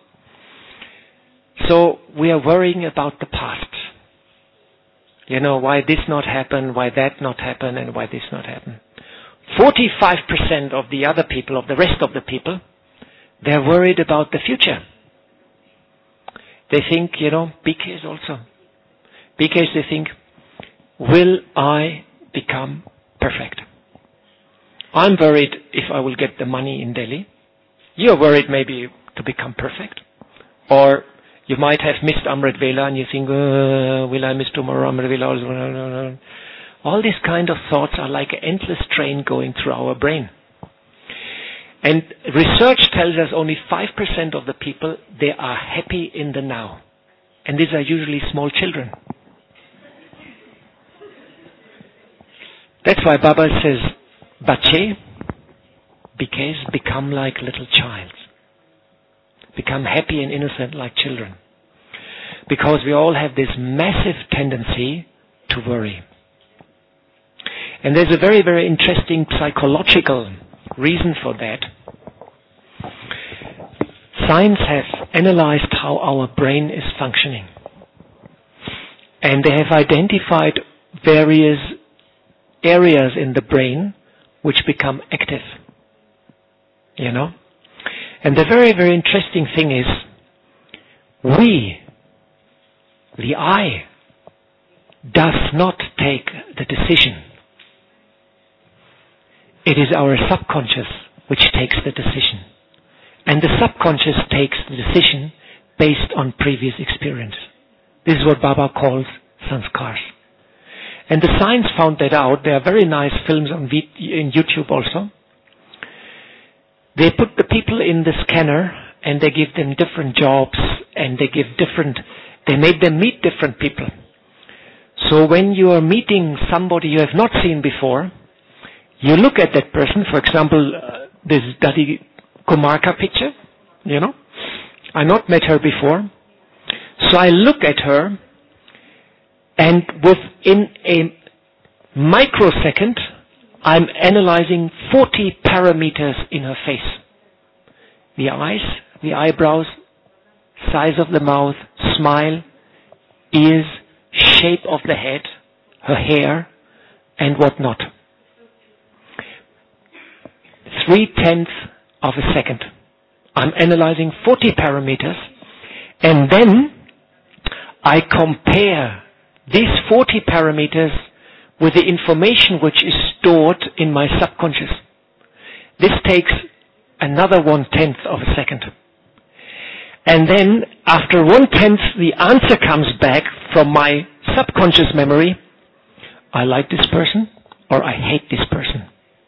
B: So we are worrying about the past. You know, why this not happen, why that not happen, and why this not happen. forty-five percent of the other people, of the rest of the people, they're worried about the future. They think, you know, B Ks also. B Ks, they think, will I become perfect? I'm worried if I will get the money in Delhi. You're worried maybe to become perfect. Or you might have missed Amrit Vela and you think, uh, will I miss tomorrow Amrit Vela? All these kind of thoughts are like an endless train going through our brain. And research tells us only five percent of the people, they are happy in the now. And these are usually small children. That's why Baba says, bache, bouquets, become like little childs. Become happy and innocent like children. Because we all have this massive tendency to worry. And there's a very, very interesting psychological reason for that. Science has analyzed how our brain is functioning. And they have identified various areas in the brain which become active. You know? And the very, very interesting thing is, we, the I, does not take the decision. It is our subconscious which takes the decision. And the subconscious takes the decision based on previous experience. This is what Baba calls sanskars. And the science found that out. There are very nice films on in YouTube also. They put the people in the scanner and they give them different jobs and they give different, they made them meet different people. So when you are meeting somebody you have not seen before, you look at that person, for example, uh, this Dadi Kumarka picture, you know. I not met her before. So I look at her and within a microsecond, I'm analyzing forty parameters in her face. The eyes, the eyebrows, size of the mouth, smile, ears, shape of the head, her hair, and whatnot. Three-tenths of a second. I'm analyzing forty parameters, and then I compare these forty parameters with the information which is stored in my subconscious. This takes another one-tenth of a second. And then, after one-tenth, the answer comes back from my subconscious memory. I like this person, or I hate this person.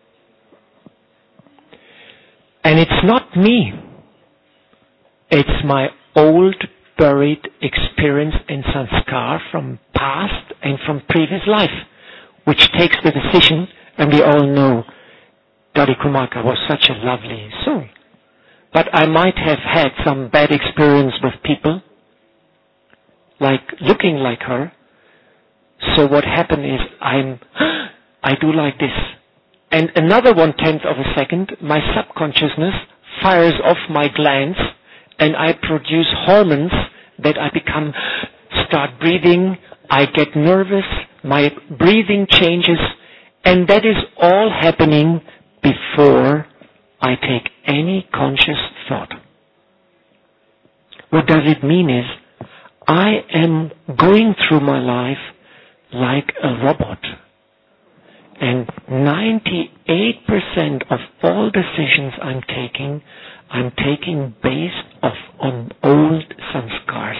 B: And it's not me. It's my old buried experience in sanskar from past and from previous life, which takes the decision, and we all know Dadi Kumarka was such a lovely soul. But I might have had some bad experience with people, like looking like her. So what happened is I'm, I do like this. And another one-tenth of a second, my subconsciousness fires off my glands and I produce hormones that I become, start breathing, I get nervous, my breathing changes, and that is all happening before I take any conscious thought. What does it mean is, I am going through my life like a robot. And ninety-eight percent of all decisions I'm taking, I'm taking based off on old sanskars.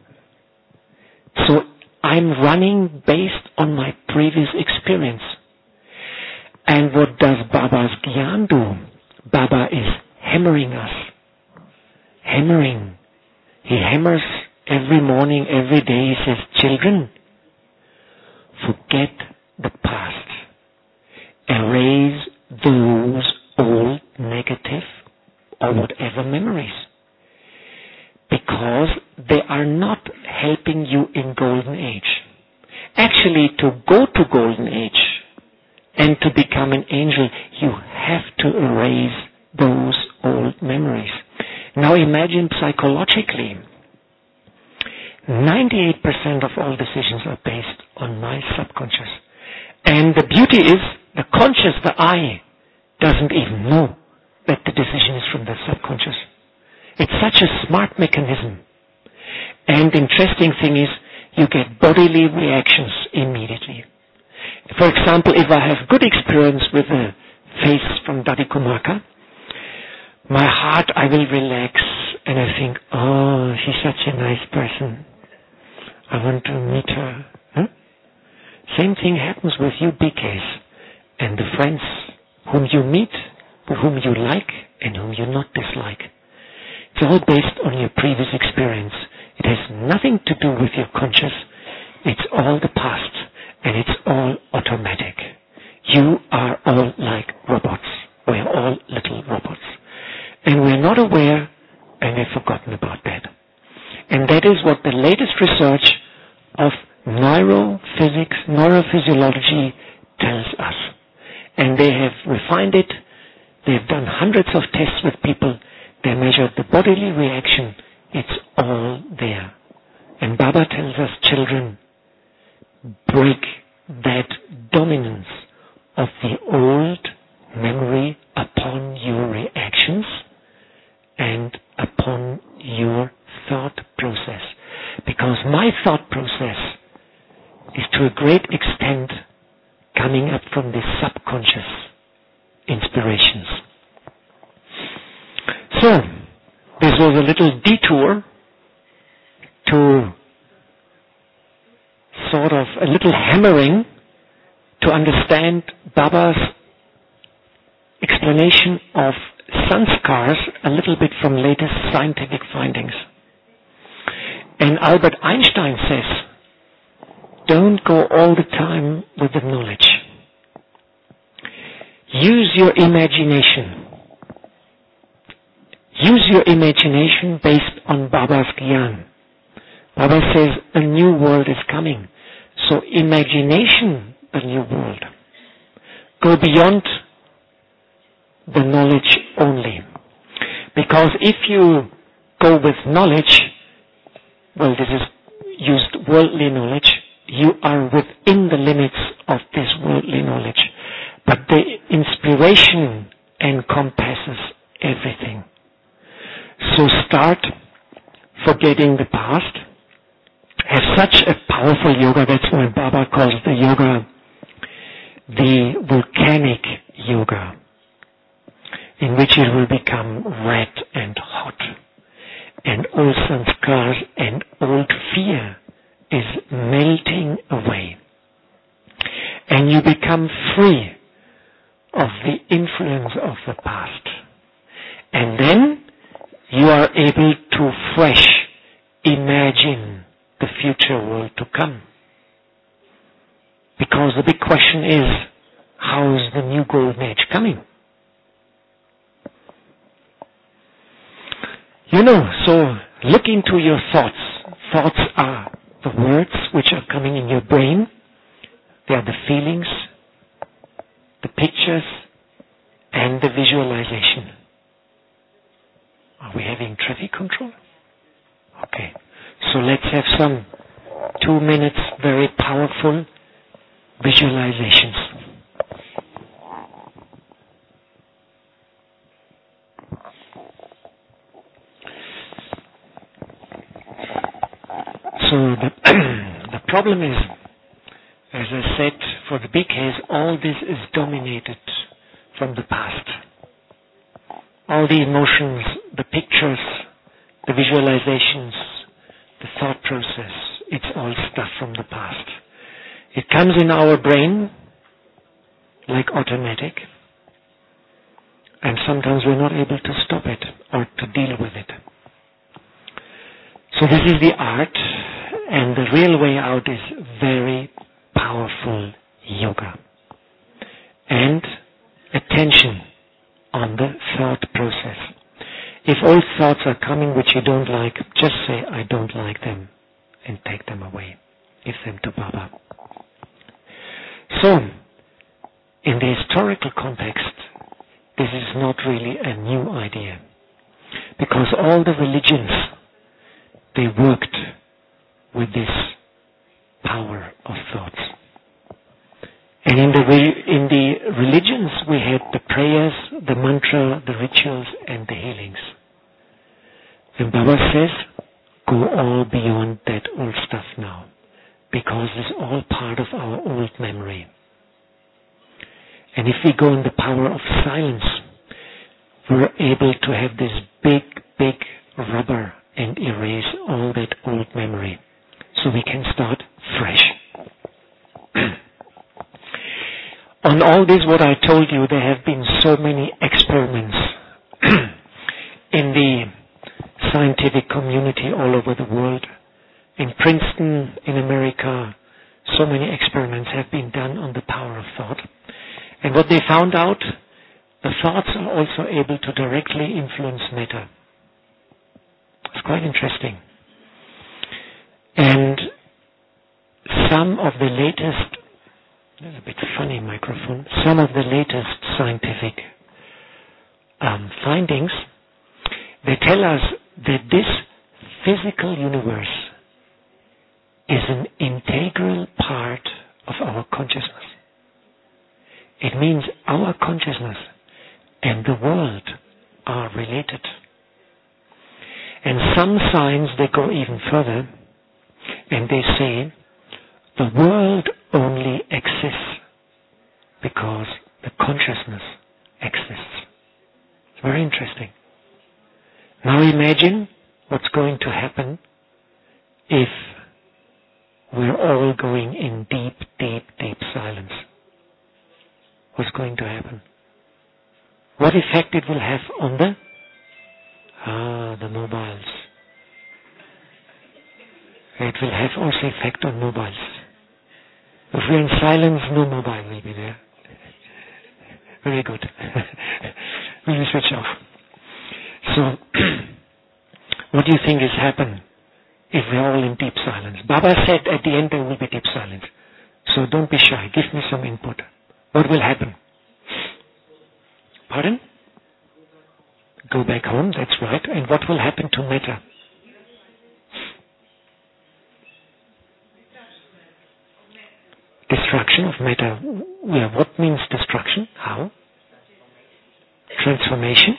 B: So I'm running based on my previous experience. And what does Baba's Gyan do? Baba is hammering us. Hammering. He hammers every morning, every day. He says, children, forget the past. Erase those old negative or whatever memories. Because they are not helping you in golden age. Actually, to go to golden age and to become an angel, you have to erase those old memories. Now imagine psychologically, ninety-eight percent of all decisions are based on my subconscious. And the beauty is, the conscious, the I, doesn't even know that the decision is from the subconscious. It's such a smart mechanism. And the interesting thing is, you get bodily reactions immediately. For example, if I have good experience with a face from Dadi Kumarka, my heart, I will relax and I think, oh, she's such a nice person. I want to meet her. Huh? Same thing happens with you B Ks and the friends whom you meet, whom you like and whom you not dislike. It's all based on your previous experience. It has nothing to do with your conscious. It's all the past and it's all automatic. You are all like research of neurophysics, neurophysiology tells us. And they have refined it. They've done hundreds of tests with people. They measured the bodily reaction. It's all there. And Baba tells us, children, break that dominance of the old memory upon your reactions and upon your thought process. Because my thought process is to a great extent coming up from the subconscious inspirations. So, this was a little detour to sort of a little hammering to understand Baba's explanation of sanskars a little bit from latest scientific findings. And Albert Einstein says, don't go all the time with the knowledge. Use your imagination. Use your imagination based on Baba's Gyan. Baba says a new world is coming. So imagination, the new world. Go beyond the knowledge only. Because if you go with knowledge, well, this is used worldly knowledge, you are within the limits of this worldly knowledge. But the inspiration encompasses everything. So start forgetting the past. Have such a powerful yoga, that's why Baba calls the yoga the volcanic yoga, in which it will become red and hot. And old sanskars and old fear is melting away. And you become free of the influence of the past. And then you are able to fresh imagine the future world to come. Because the big question is, how is the new golden age coming? You know, so look into your thoughts. Thoughts are the words which are coming in your brain. They are the feelings, the pictures, and the visualization. Are we having traffic control? Okay. So let's have some two minutes very powerful visualizations. So the, the problem is, as I said, for the big case, all this is dominated from the past. All the emotions, the pictures, the visualizations, the thought process, it's all stuff from the past. It comes in our brain like automatic, and sometimes we're not able to stop it or to deal with it. So this is the art, and the real way out is very powerful yoga. And attention on the thought process. If old thoughts are coming which you don't like, just say, I don't like them, and take them away. Give them to Baba. So, in the historical context, this is not really a new idea. Because all the religions, they worked with this power of thoughts. And in the, in the religions, we had the prayers, the mantra, the rituals, and the healings. And Baba says, go all beyond that old stuff now. Because it's all part of our old memory. And if we go in the power of silence, we're able to have this big, big rubber and erase all that old memory. So we can start fresh. On all this, what I told you, there have been so many experiments in the scientific community all over the world. In Princeton, in America, so many experiments have been done on the power of thought. And what they found out, the thoughts are also able to directly influence matter. It's quite interesting. And some of the latest, that's a bit funny microphone, some of the latest scientific um, findings, they tell us that this physical universe is an integral part of our consciousness. It means our consciousness and the world are related. And some science, they go even further, and they say the world only exists because the consciousness exists. It's very interesting. Now imagine what's going to happen if we're all going in deep, deep, deep silence. What's going to happen? What effect it will have on the ah the mobiles? It will have also effect on mobiles. If we're in silence, no mobile will be there. Very good. We will switch off. So, what do you think has happened if we're all in deep silence? Baba said at the end there will be deep silence. So don't be shy. Give me some input. What will happen? Pardon? Go back home, that's right. And what will happen to matter? Destruction of matter. Yeah, what means destruction? How? Transformation.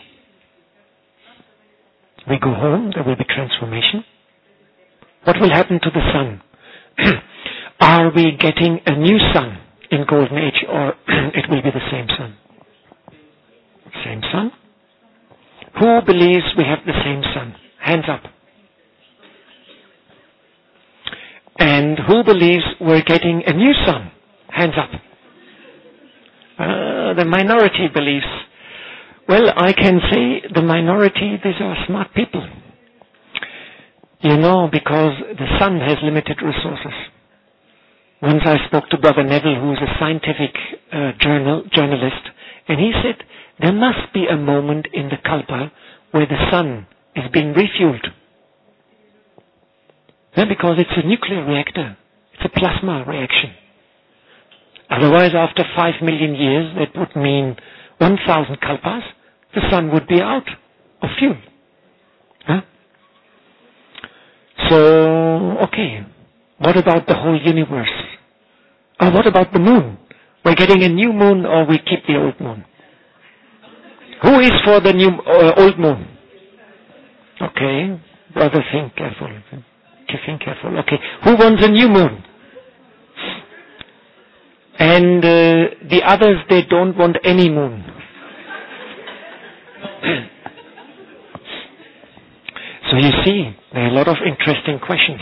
B: We go home, there will be transformation. What will happen to the sun? Are we getting a new sun in Golden Age, or it will be the same sun? Same sun? Who believes we have the same sun? Hands up. And who believes we're getting a new sun? Hands up. Uh, the minority believes. Well, I can say the minority, these are smart people. You know, because the sun has limited resources. Once I spoke to Brother Neville, who is a scientific uh, journal, journalist, and he said, there must be a moment in the Kalpa where the sun is being refueled. Yeah, because it's a nuclear reactor. It's a plasma reaction. Otherwise, after five million years, that would mean one thousand kalpas, the sun would be out of fuel. Huh? So, okay. What about the whole universe? Or what about the moon? We're getting a new moon, or we keep the old moon? Who is for the new uh, old moon? Okay. Brother, think careful. Think careful. Okay. Who wants a new moon? And uh, the others, they don't want any moon. So you see, there are a lot of interesting questions.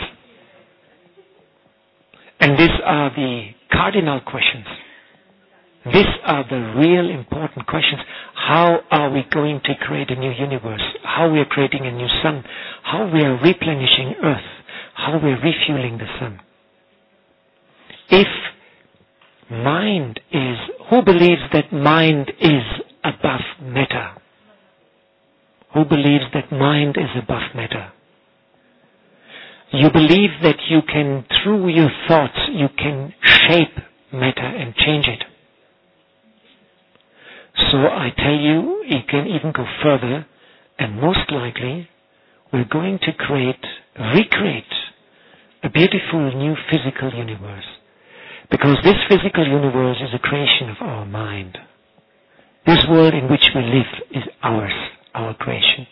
B: And these are the cardinal questions. These are the real important questions. How are we going to create a new universe? How we are creating a new sun? How we are replenishing Earth? How we are refueling the sun? If mind is, who believes that mind is above matter? Who believes that mind is above matter? You believe that you can, through your thoughts, you can shape matter and change it. So I tell you, you can even go further, and most likely, we're going to create, recreate a beautiful new physical universe. Because this physical universe is a creation of our mind. This world in which we live is ours, our creation.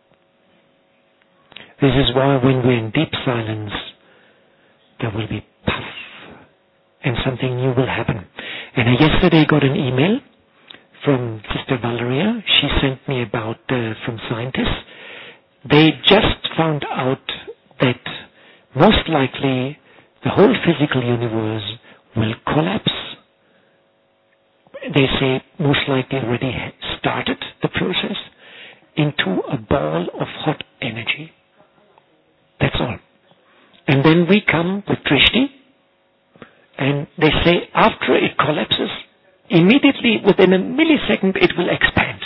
B: This is why when we're in deep silence, there will be puff, and something new will happen. And I yesterday got an email from Sister Valeria. She sent me about uh, from scientists. They just found out that most likely the whole physical universe will collapse. They say most likely already started the process into a ball of hot energy. That's all. And then we come with Drishti, and they say after it collapses, immediately within a millisecond it will expand.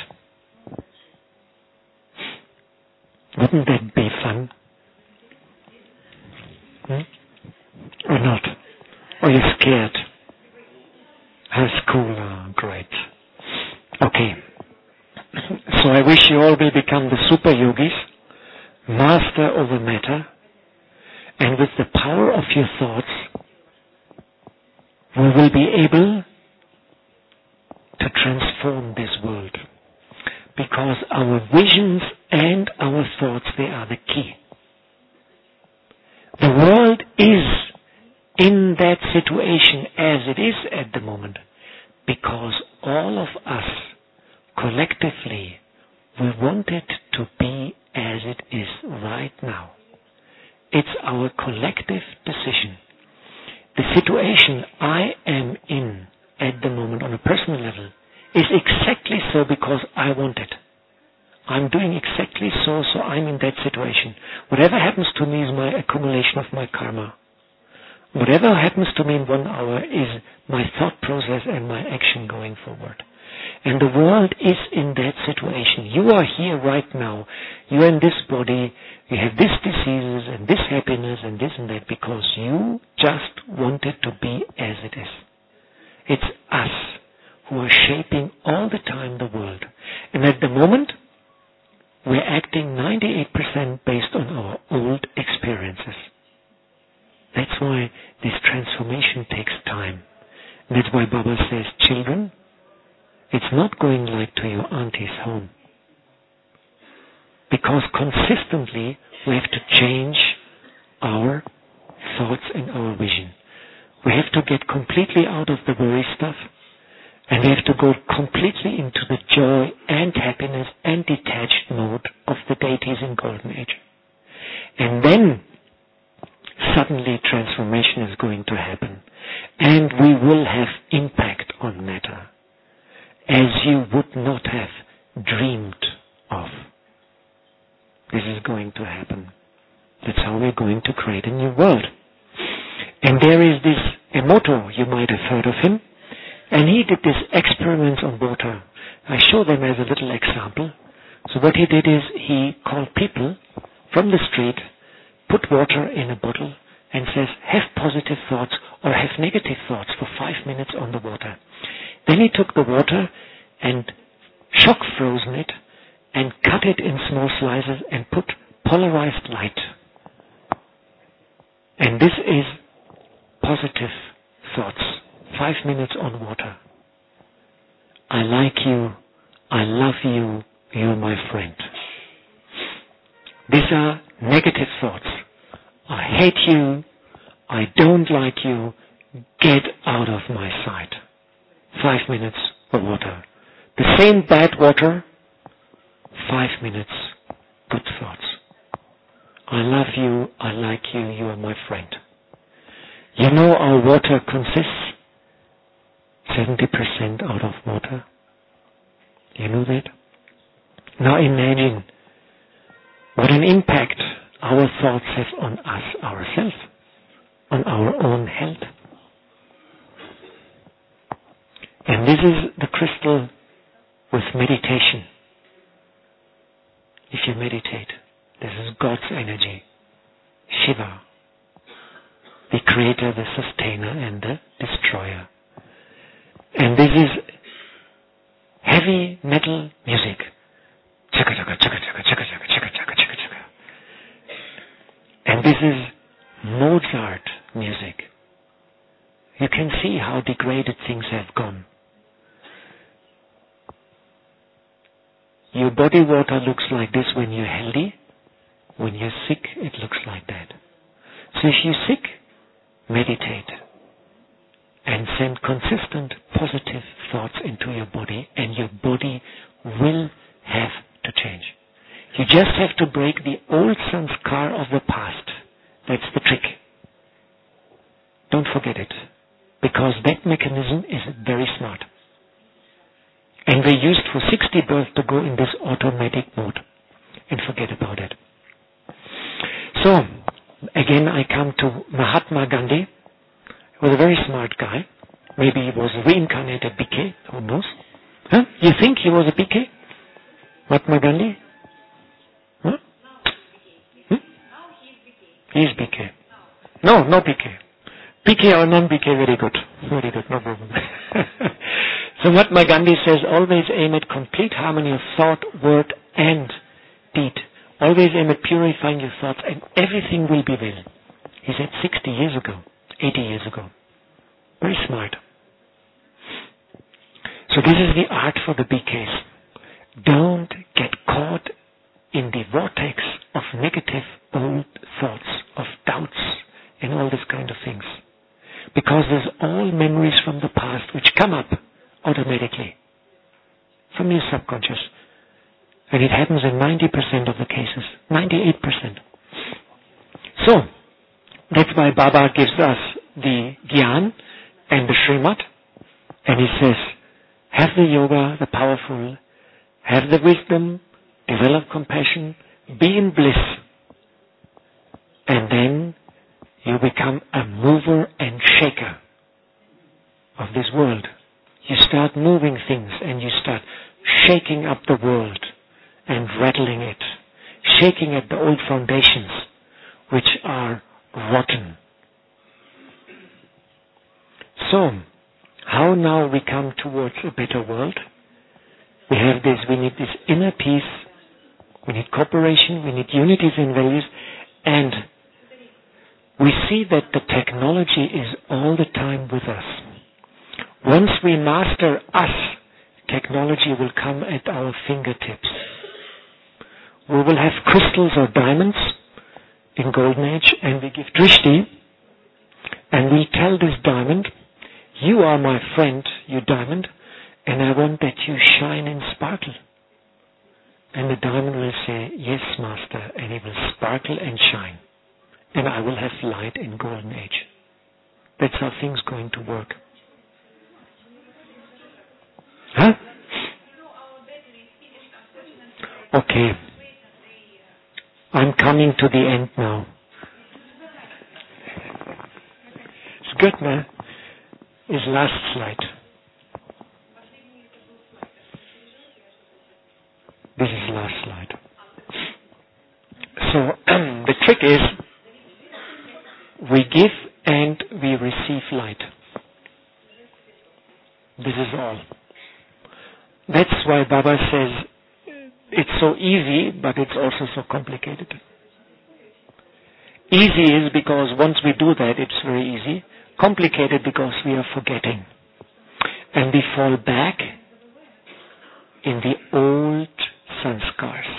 B: Wouldn't that be fun?
D: Hmm? Or not? Or you're scared? That's cool. Oh, great. Okay. So I wish you all will become the super yogis, master over matter, and with the power of your thoughts, we will be able to transform this world. Because our visions and our thoughts, they are the key. The world is in that situation as it is at the moment because all of us collectively, we want it to be as it is right now. It's our collective decision. The situation I am in at the moment on a personal level is exactly so because I want it. I'm doing exactly so, so I'm in that situation. Whatever happens to me is my accumulation of my karma. Whatever happens to me in one hour is my thought process and my action going forward. And the world is in that situation. You are here right now. You are in this body. You have these diseases and this happiness and this and that because you just want it to be as it is. It's us who are shaping all the time the world. And at the moment, we're acting ninety-eight percent based on our old experiences. That's why this transformation takes time. And that's why Baba says, children, it's not going like to your auntie's home. Because consistently we have to change our thoughts and our vision. We have to get completely out of the worry stuff, and we have to go completely into the joy and happiness and detached mode of the deities in Golden Age. And then suddenly transformation is going to happen, and we will have impact on matter as you would not have dreamed of. This is going to happen. That's how we're going to create a new world. And there is this Emoto, you might have heard of him, and he did these experiments on water. I show them as a little example. So what he did is he called people from the street, put water in a bottle, and says, have positive thoughts or have negative thoughts for five minutes on the water. Then he took the water and shock frozen it and cut it in small slices and put polarized light. And this is positive thoughts. Five minutes on water. I like you. I love you. You're my friend. These are negative thoughts. I hate you. I don't like you. Get out of my sight. Five minutes of water. The same bad water. Five minutes. Good thoughts. I love you. I like you. You are my friend. You know our water consists seventy percent out of water. You know that? Now imagine what an impact our thoughts have on us, ourselves, on our own health. And this is the crystal with meditation. If you meditate, this is God's energy, Shiva, the creator, the sustainer, and the destroyer. And this is heavy metal music. Chaka chaka chaka chaka chaka chaka chaka chaka chaka chaka. And this is Mozart music. You can see how degraded things have gone. Your body water looks like this when you're healthy. When you're sick, it looks like that. So if you're sick, meditate and send consistent positive thoughts into your body, and your body will have to change. You just have to break the old sanskar of the past. That's the trick. Don't forget it, because that mechanism is very smart. And we used for sixty births to go in this automatic mode and forget about it. So, again I come to Mahatma Gandhi. He was a very smart guy. Maybe he was a reincarnated B K, who knows? Huh? You think he was a B K? Mahatma Gandhi? Huh? Hmm? He's B K. No, no P K. P K or non-P K, very good. Very good, no problem. So Mahatma Gandhi says, always aim at complete harmony of thought, word and deed. Always aim at purifying your thoughts and everything will be well. He said sixty years ago, eighty years ago. Very smart. So this is the art for the B Ks. Don't get caught in the vortex of negative old thoughts, of doubts and all this kind of things. Because there's all memories from the past which come up automatically from your subconscious. And it happens in ninety percent of the cases, ninety-eight percent. So, that's why Baba gives us the Gyan and the Srimad. And he says, have the yoga, the powerful, have the wisdom, develop compassion, be in bliss. And then you become a mover and shaker of this world. You start moving things and you start shaking up the world and rattling it, shaking at the old foundations which are rotten. So, how now we come towards a better world? We have this, we need this inner peace, we need cooperation, we need unities in values, and we see that the technology is all the time with us. Once we master us, technology will come at our fingertips. We will have crystals or diamonds in Golden Age, and we give drishti, and we tell this diamond, you are my friend, you diamond, and I want that you shine and sparkle. And the diamond will say, yes, master, and it will sparkle and shine. And I will have light in Golden Age. That's how things are going to work. Huh? Okay. I'm coming to the end now. It's good, man. It's last slide. This is last slide. So, the trick is, we give and we receive light. This is all. That's why Baba says, it's so easy, but it's also so complicated. Easy is because once we do that, it's very easy. Complicated because we are forgetting. And we fall back in the old sanskars.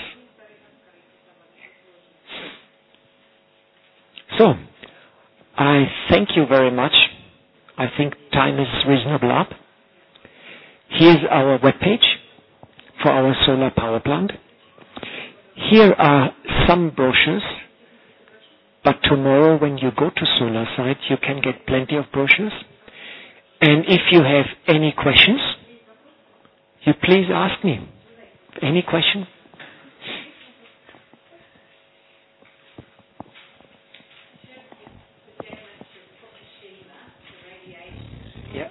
D: So, I thank you very much. I think time is reasonable up. Here's our webpage for our solar power plant. Here are some brochures, but tomorrow when you go to solar site, you can get plenty of brochures. And if you have any questions, you please ask me. Any question? Yeah.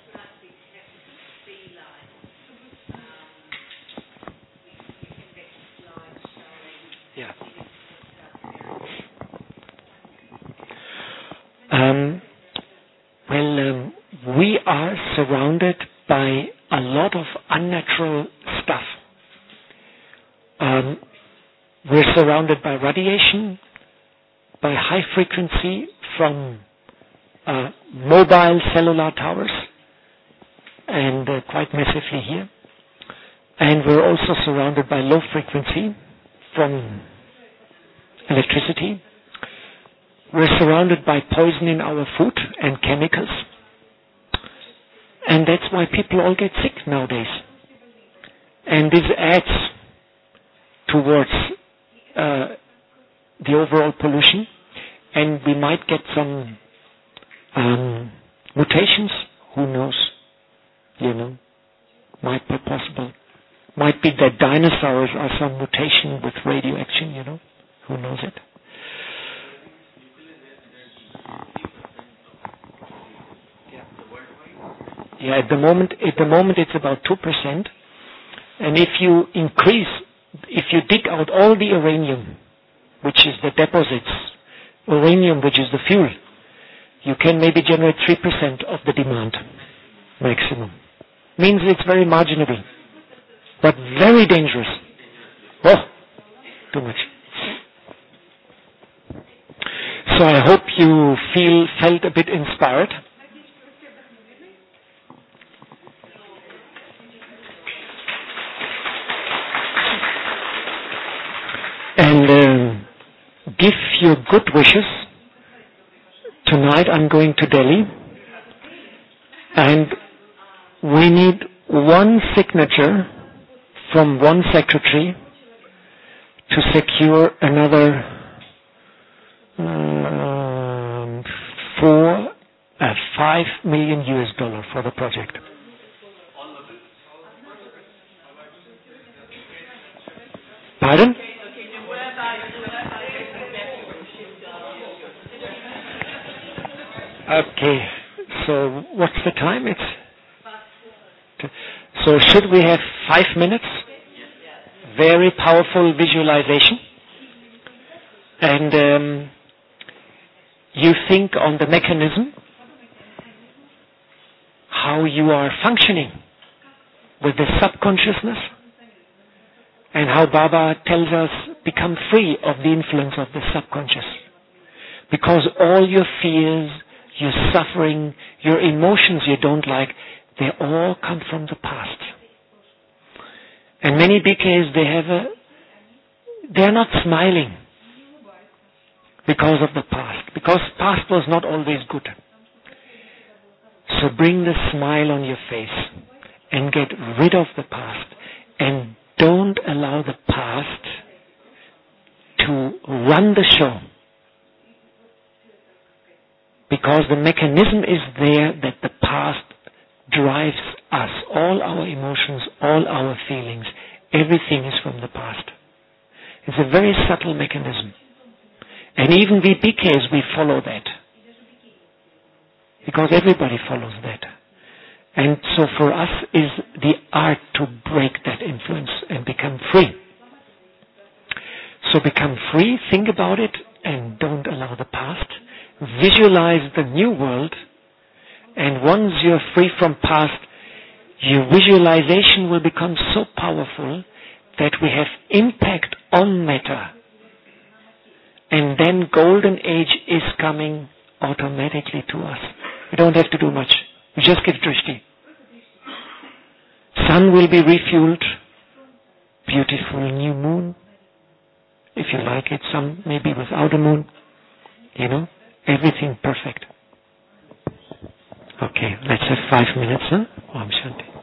D: Yeah. Um, well, um, we are surrounded by a lot of unnatural stuff. Um, we're surrounded by radiation, by high frequency from uh, mobile cellular towers, and uh, quite massively here. And we're also surrounded by low frequency from electricity. We're surrounded by poison in our food and chemicals. And that's why people all get sick nowadays. And this adds towards uh, the overall pollution. And we might get some um, mutations. Who knows? You know, might be possible. Might be that dinosaurs are some mutation with radioaction, you know. Who knows it? Yeah, at the moment, at the moment it's about two percent. And if you increase, if you dig out all the uranium, which is the deposits, uranium, which is the fuel, you can maybe generate three percent of the demand maximum. Means it's very marginable, but very dangerous. Oh, too much. So I hope you feel felt a bit inspired. And uh, give your good wishes. Tonight I'm going to Delhi, and we need one signature from one secretary to secure another um, four, uh, five million U S dollar for the project. Pardon? Okay, so what's the time? It's t- so should we have five minutes? Very powerful visualization. And um, you think on the mechanism, how you are functioning with the subconsciousness, and how Baba tells us become free of the influence of the subconscious. Because all your fears, your suffering, your emotions you don't like, they all come from the past. And many B Ks, they have a, they're not smiling because of the past, because past was not always good. So bring the smile on your face and get rid of the past, and don't allow the past to run the show. Because the mechanism is there that the past drives us, all our emotions, all our feelings, everything is from the past. It's a very subtle mechanism. And even we B Ks, we follow that. Because everybody follows that. And so for us is the art to break that influence and become free. So become free, think about it, and don't allow the past. Visualize the new world, and once you're free from past, your visualization will become so powerful that we have impact on matter. And then golden age is coming automatically to us. We don't have to do much. We just give drishti. Sun will be refueled. Beautiful new moon. If you like it, some maybe without a moon. You know, everything perfect. Okay, let's have five minutes, huh? Om Shanti.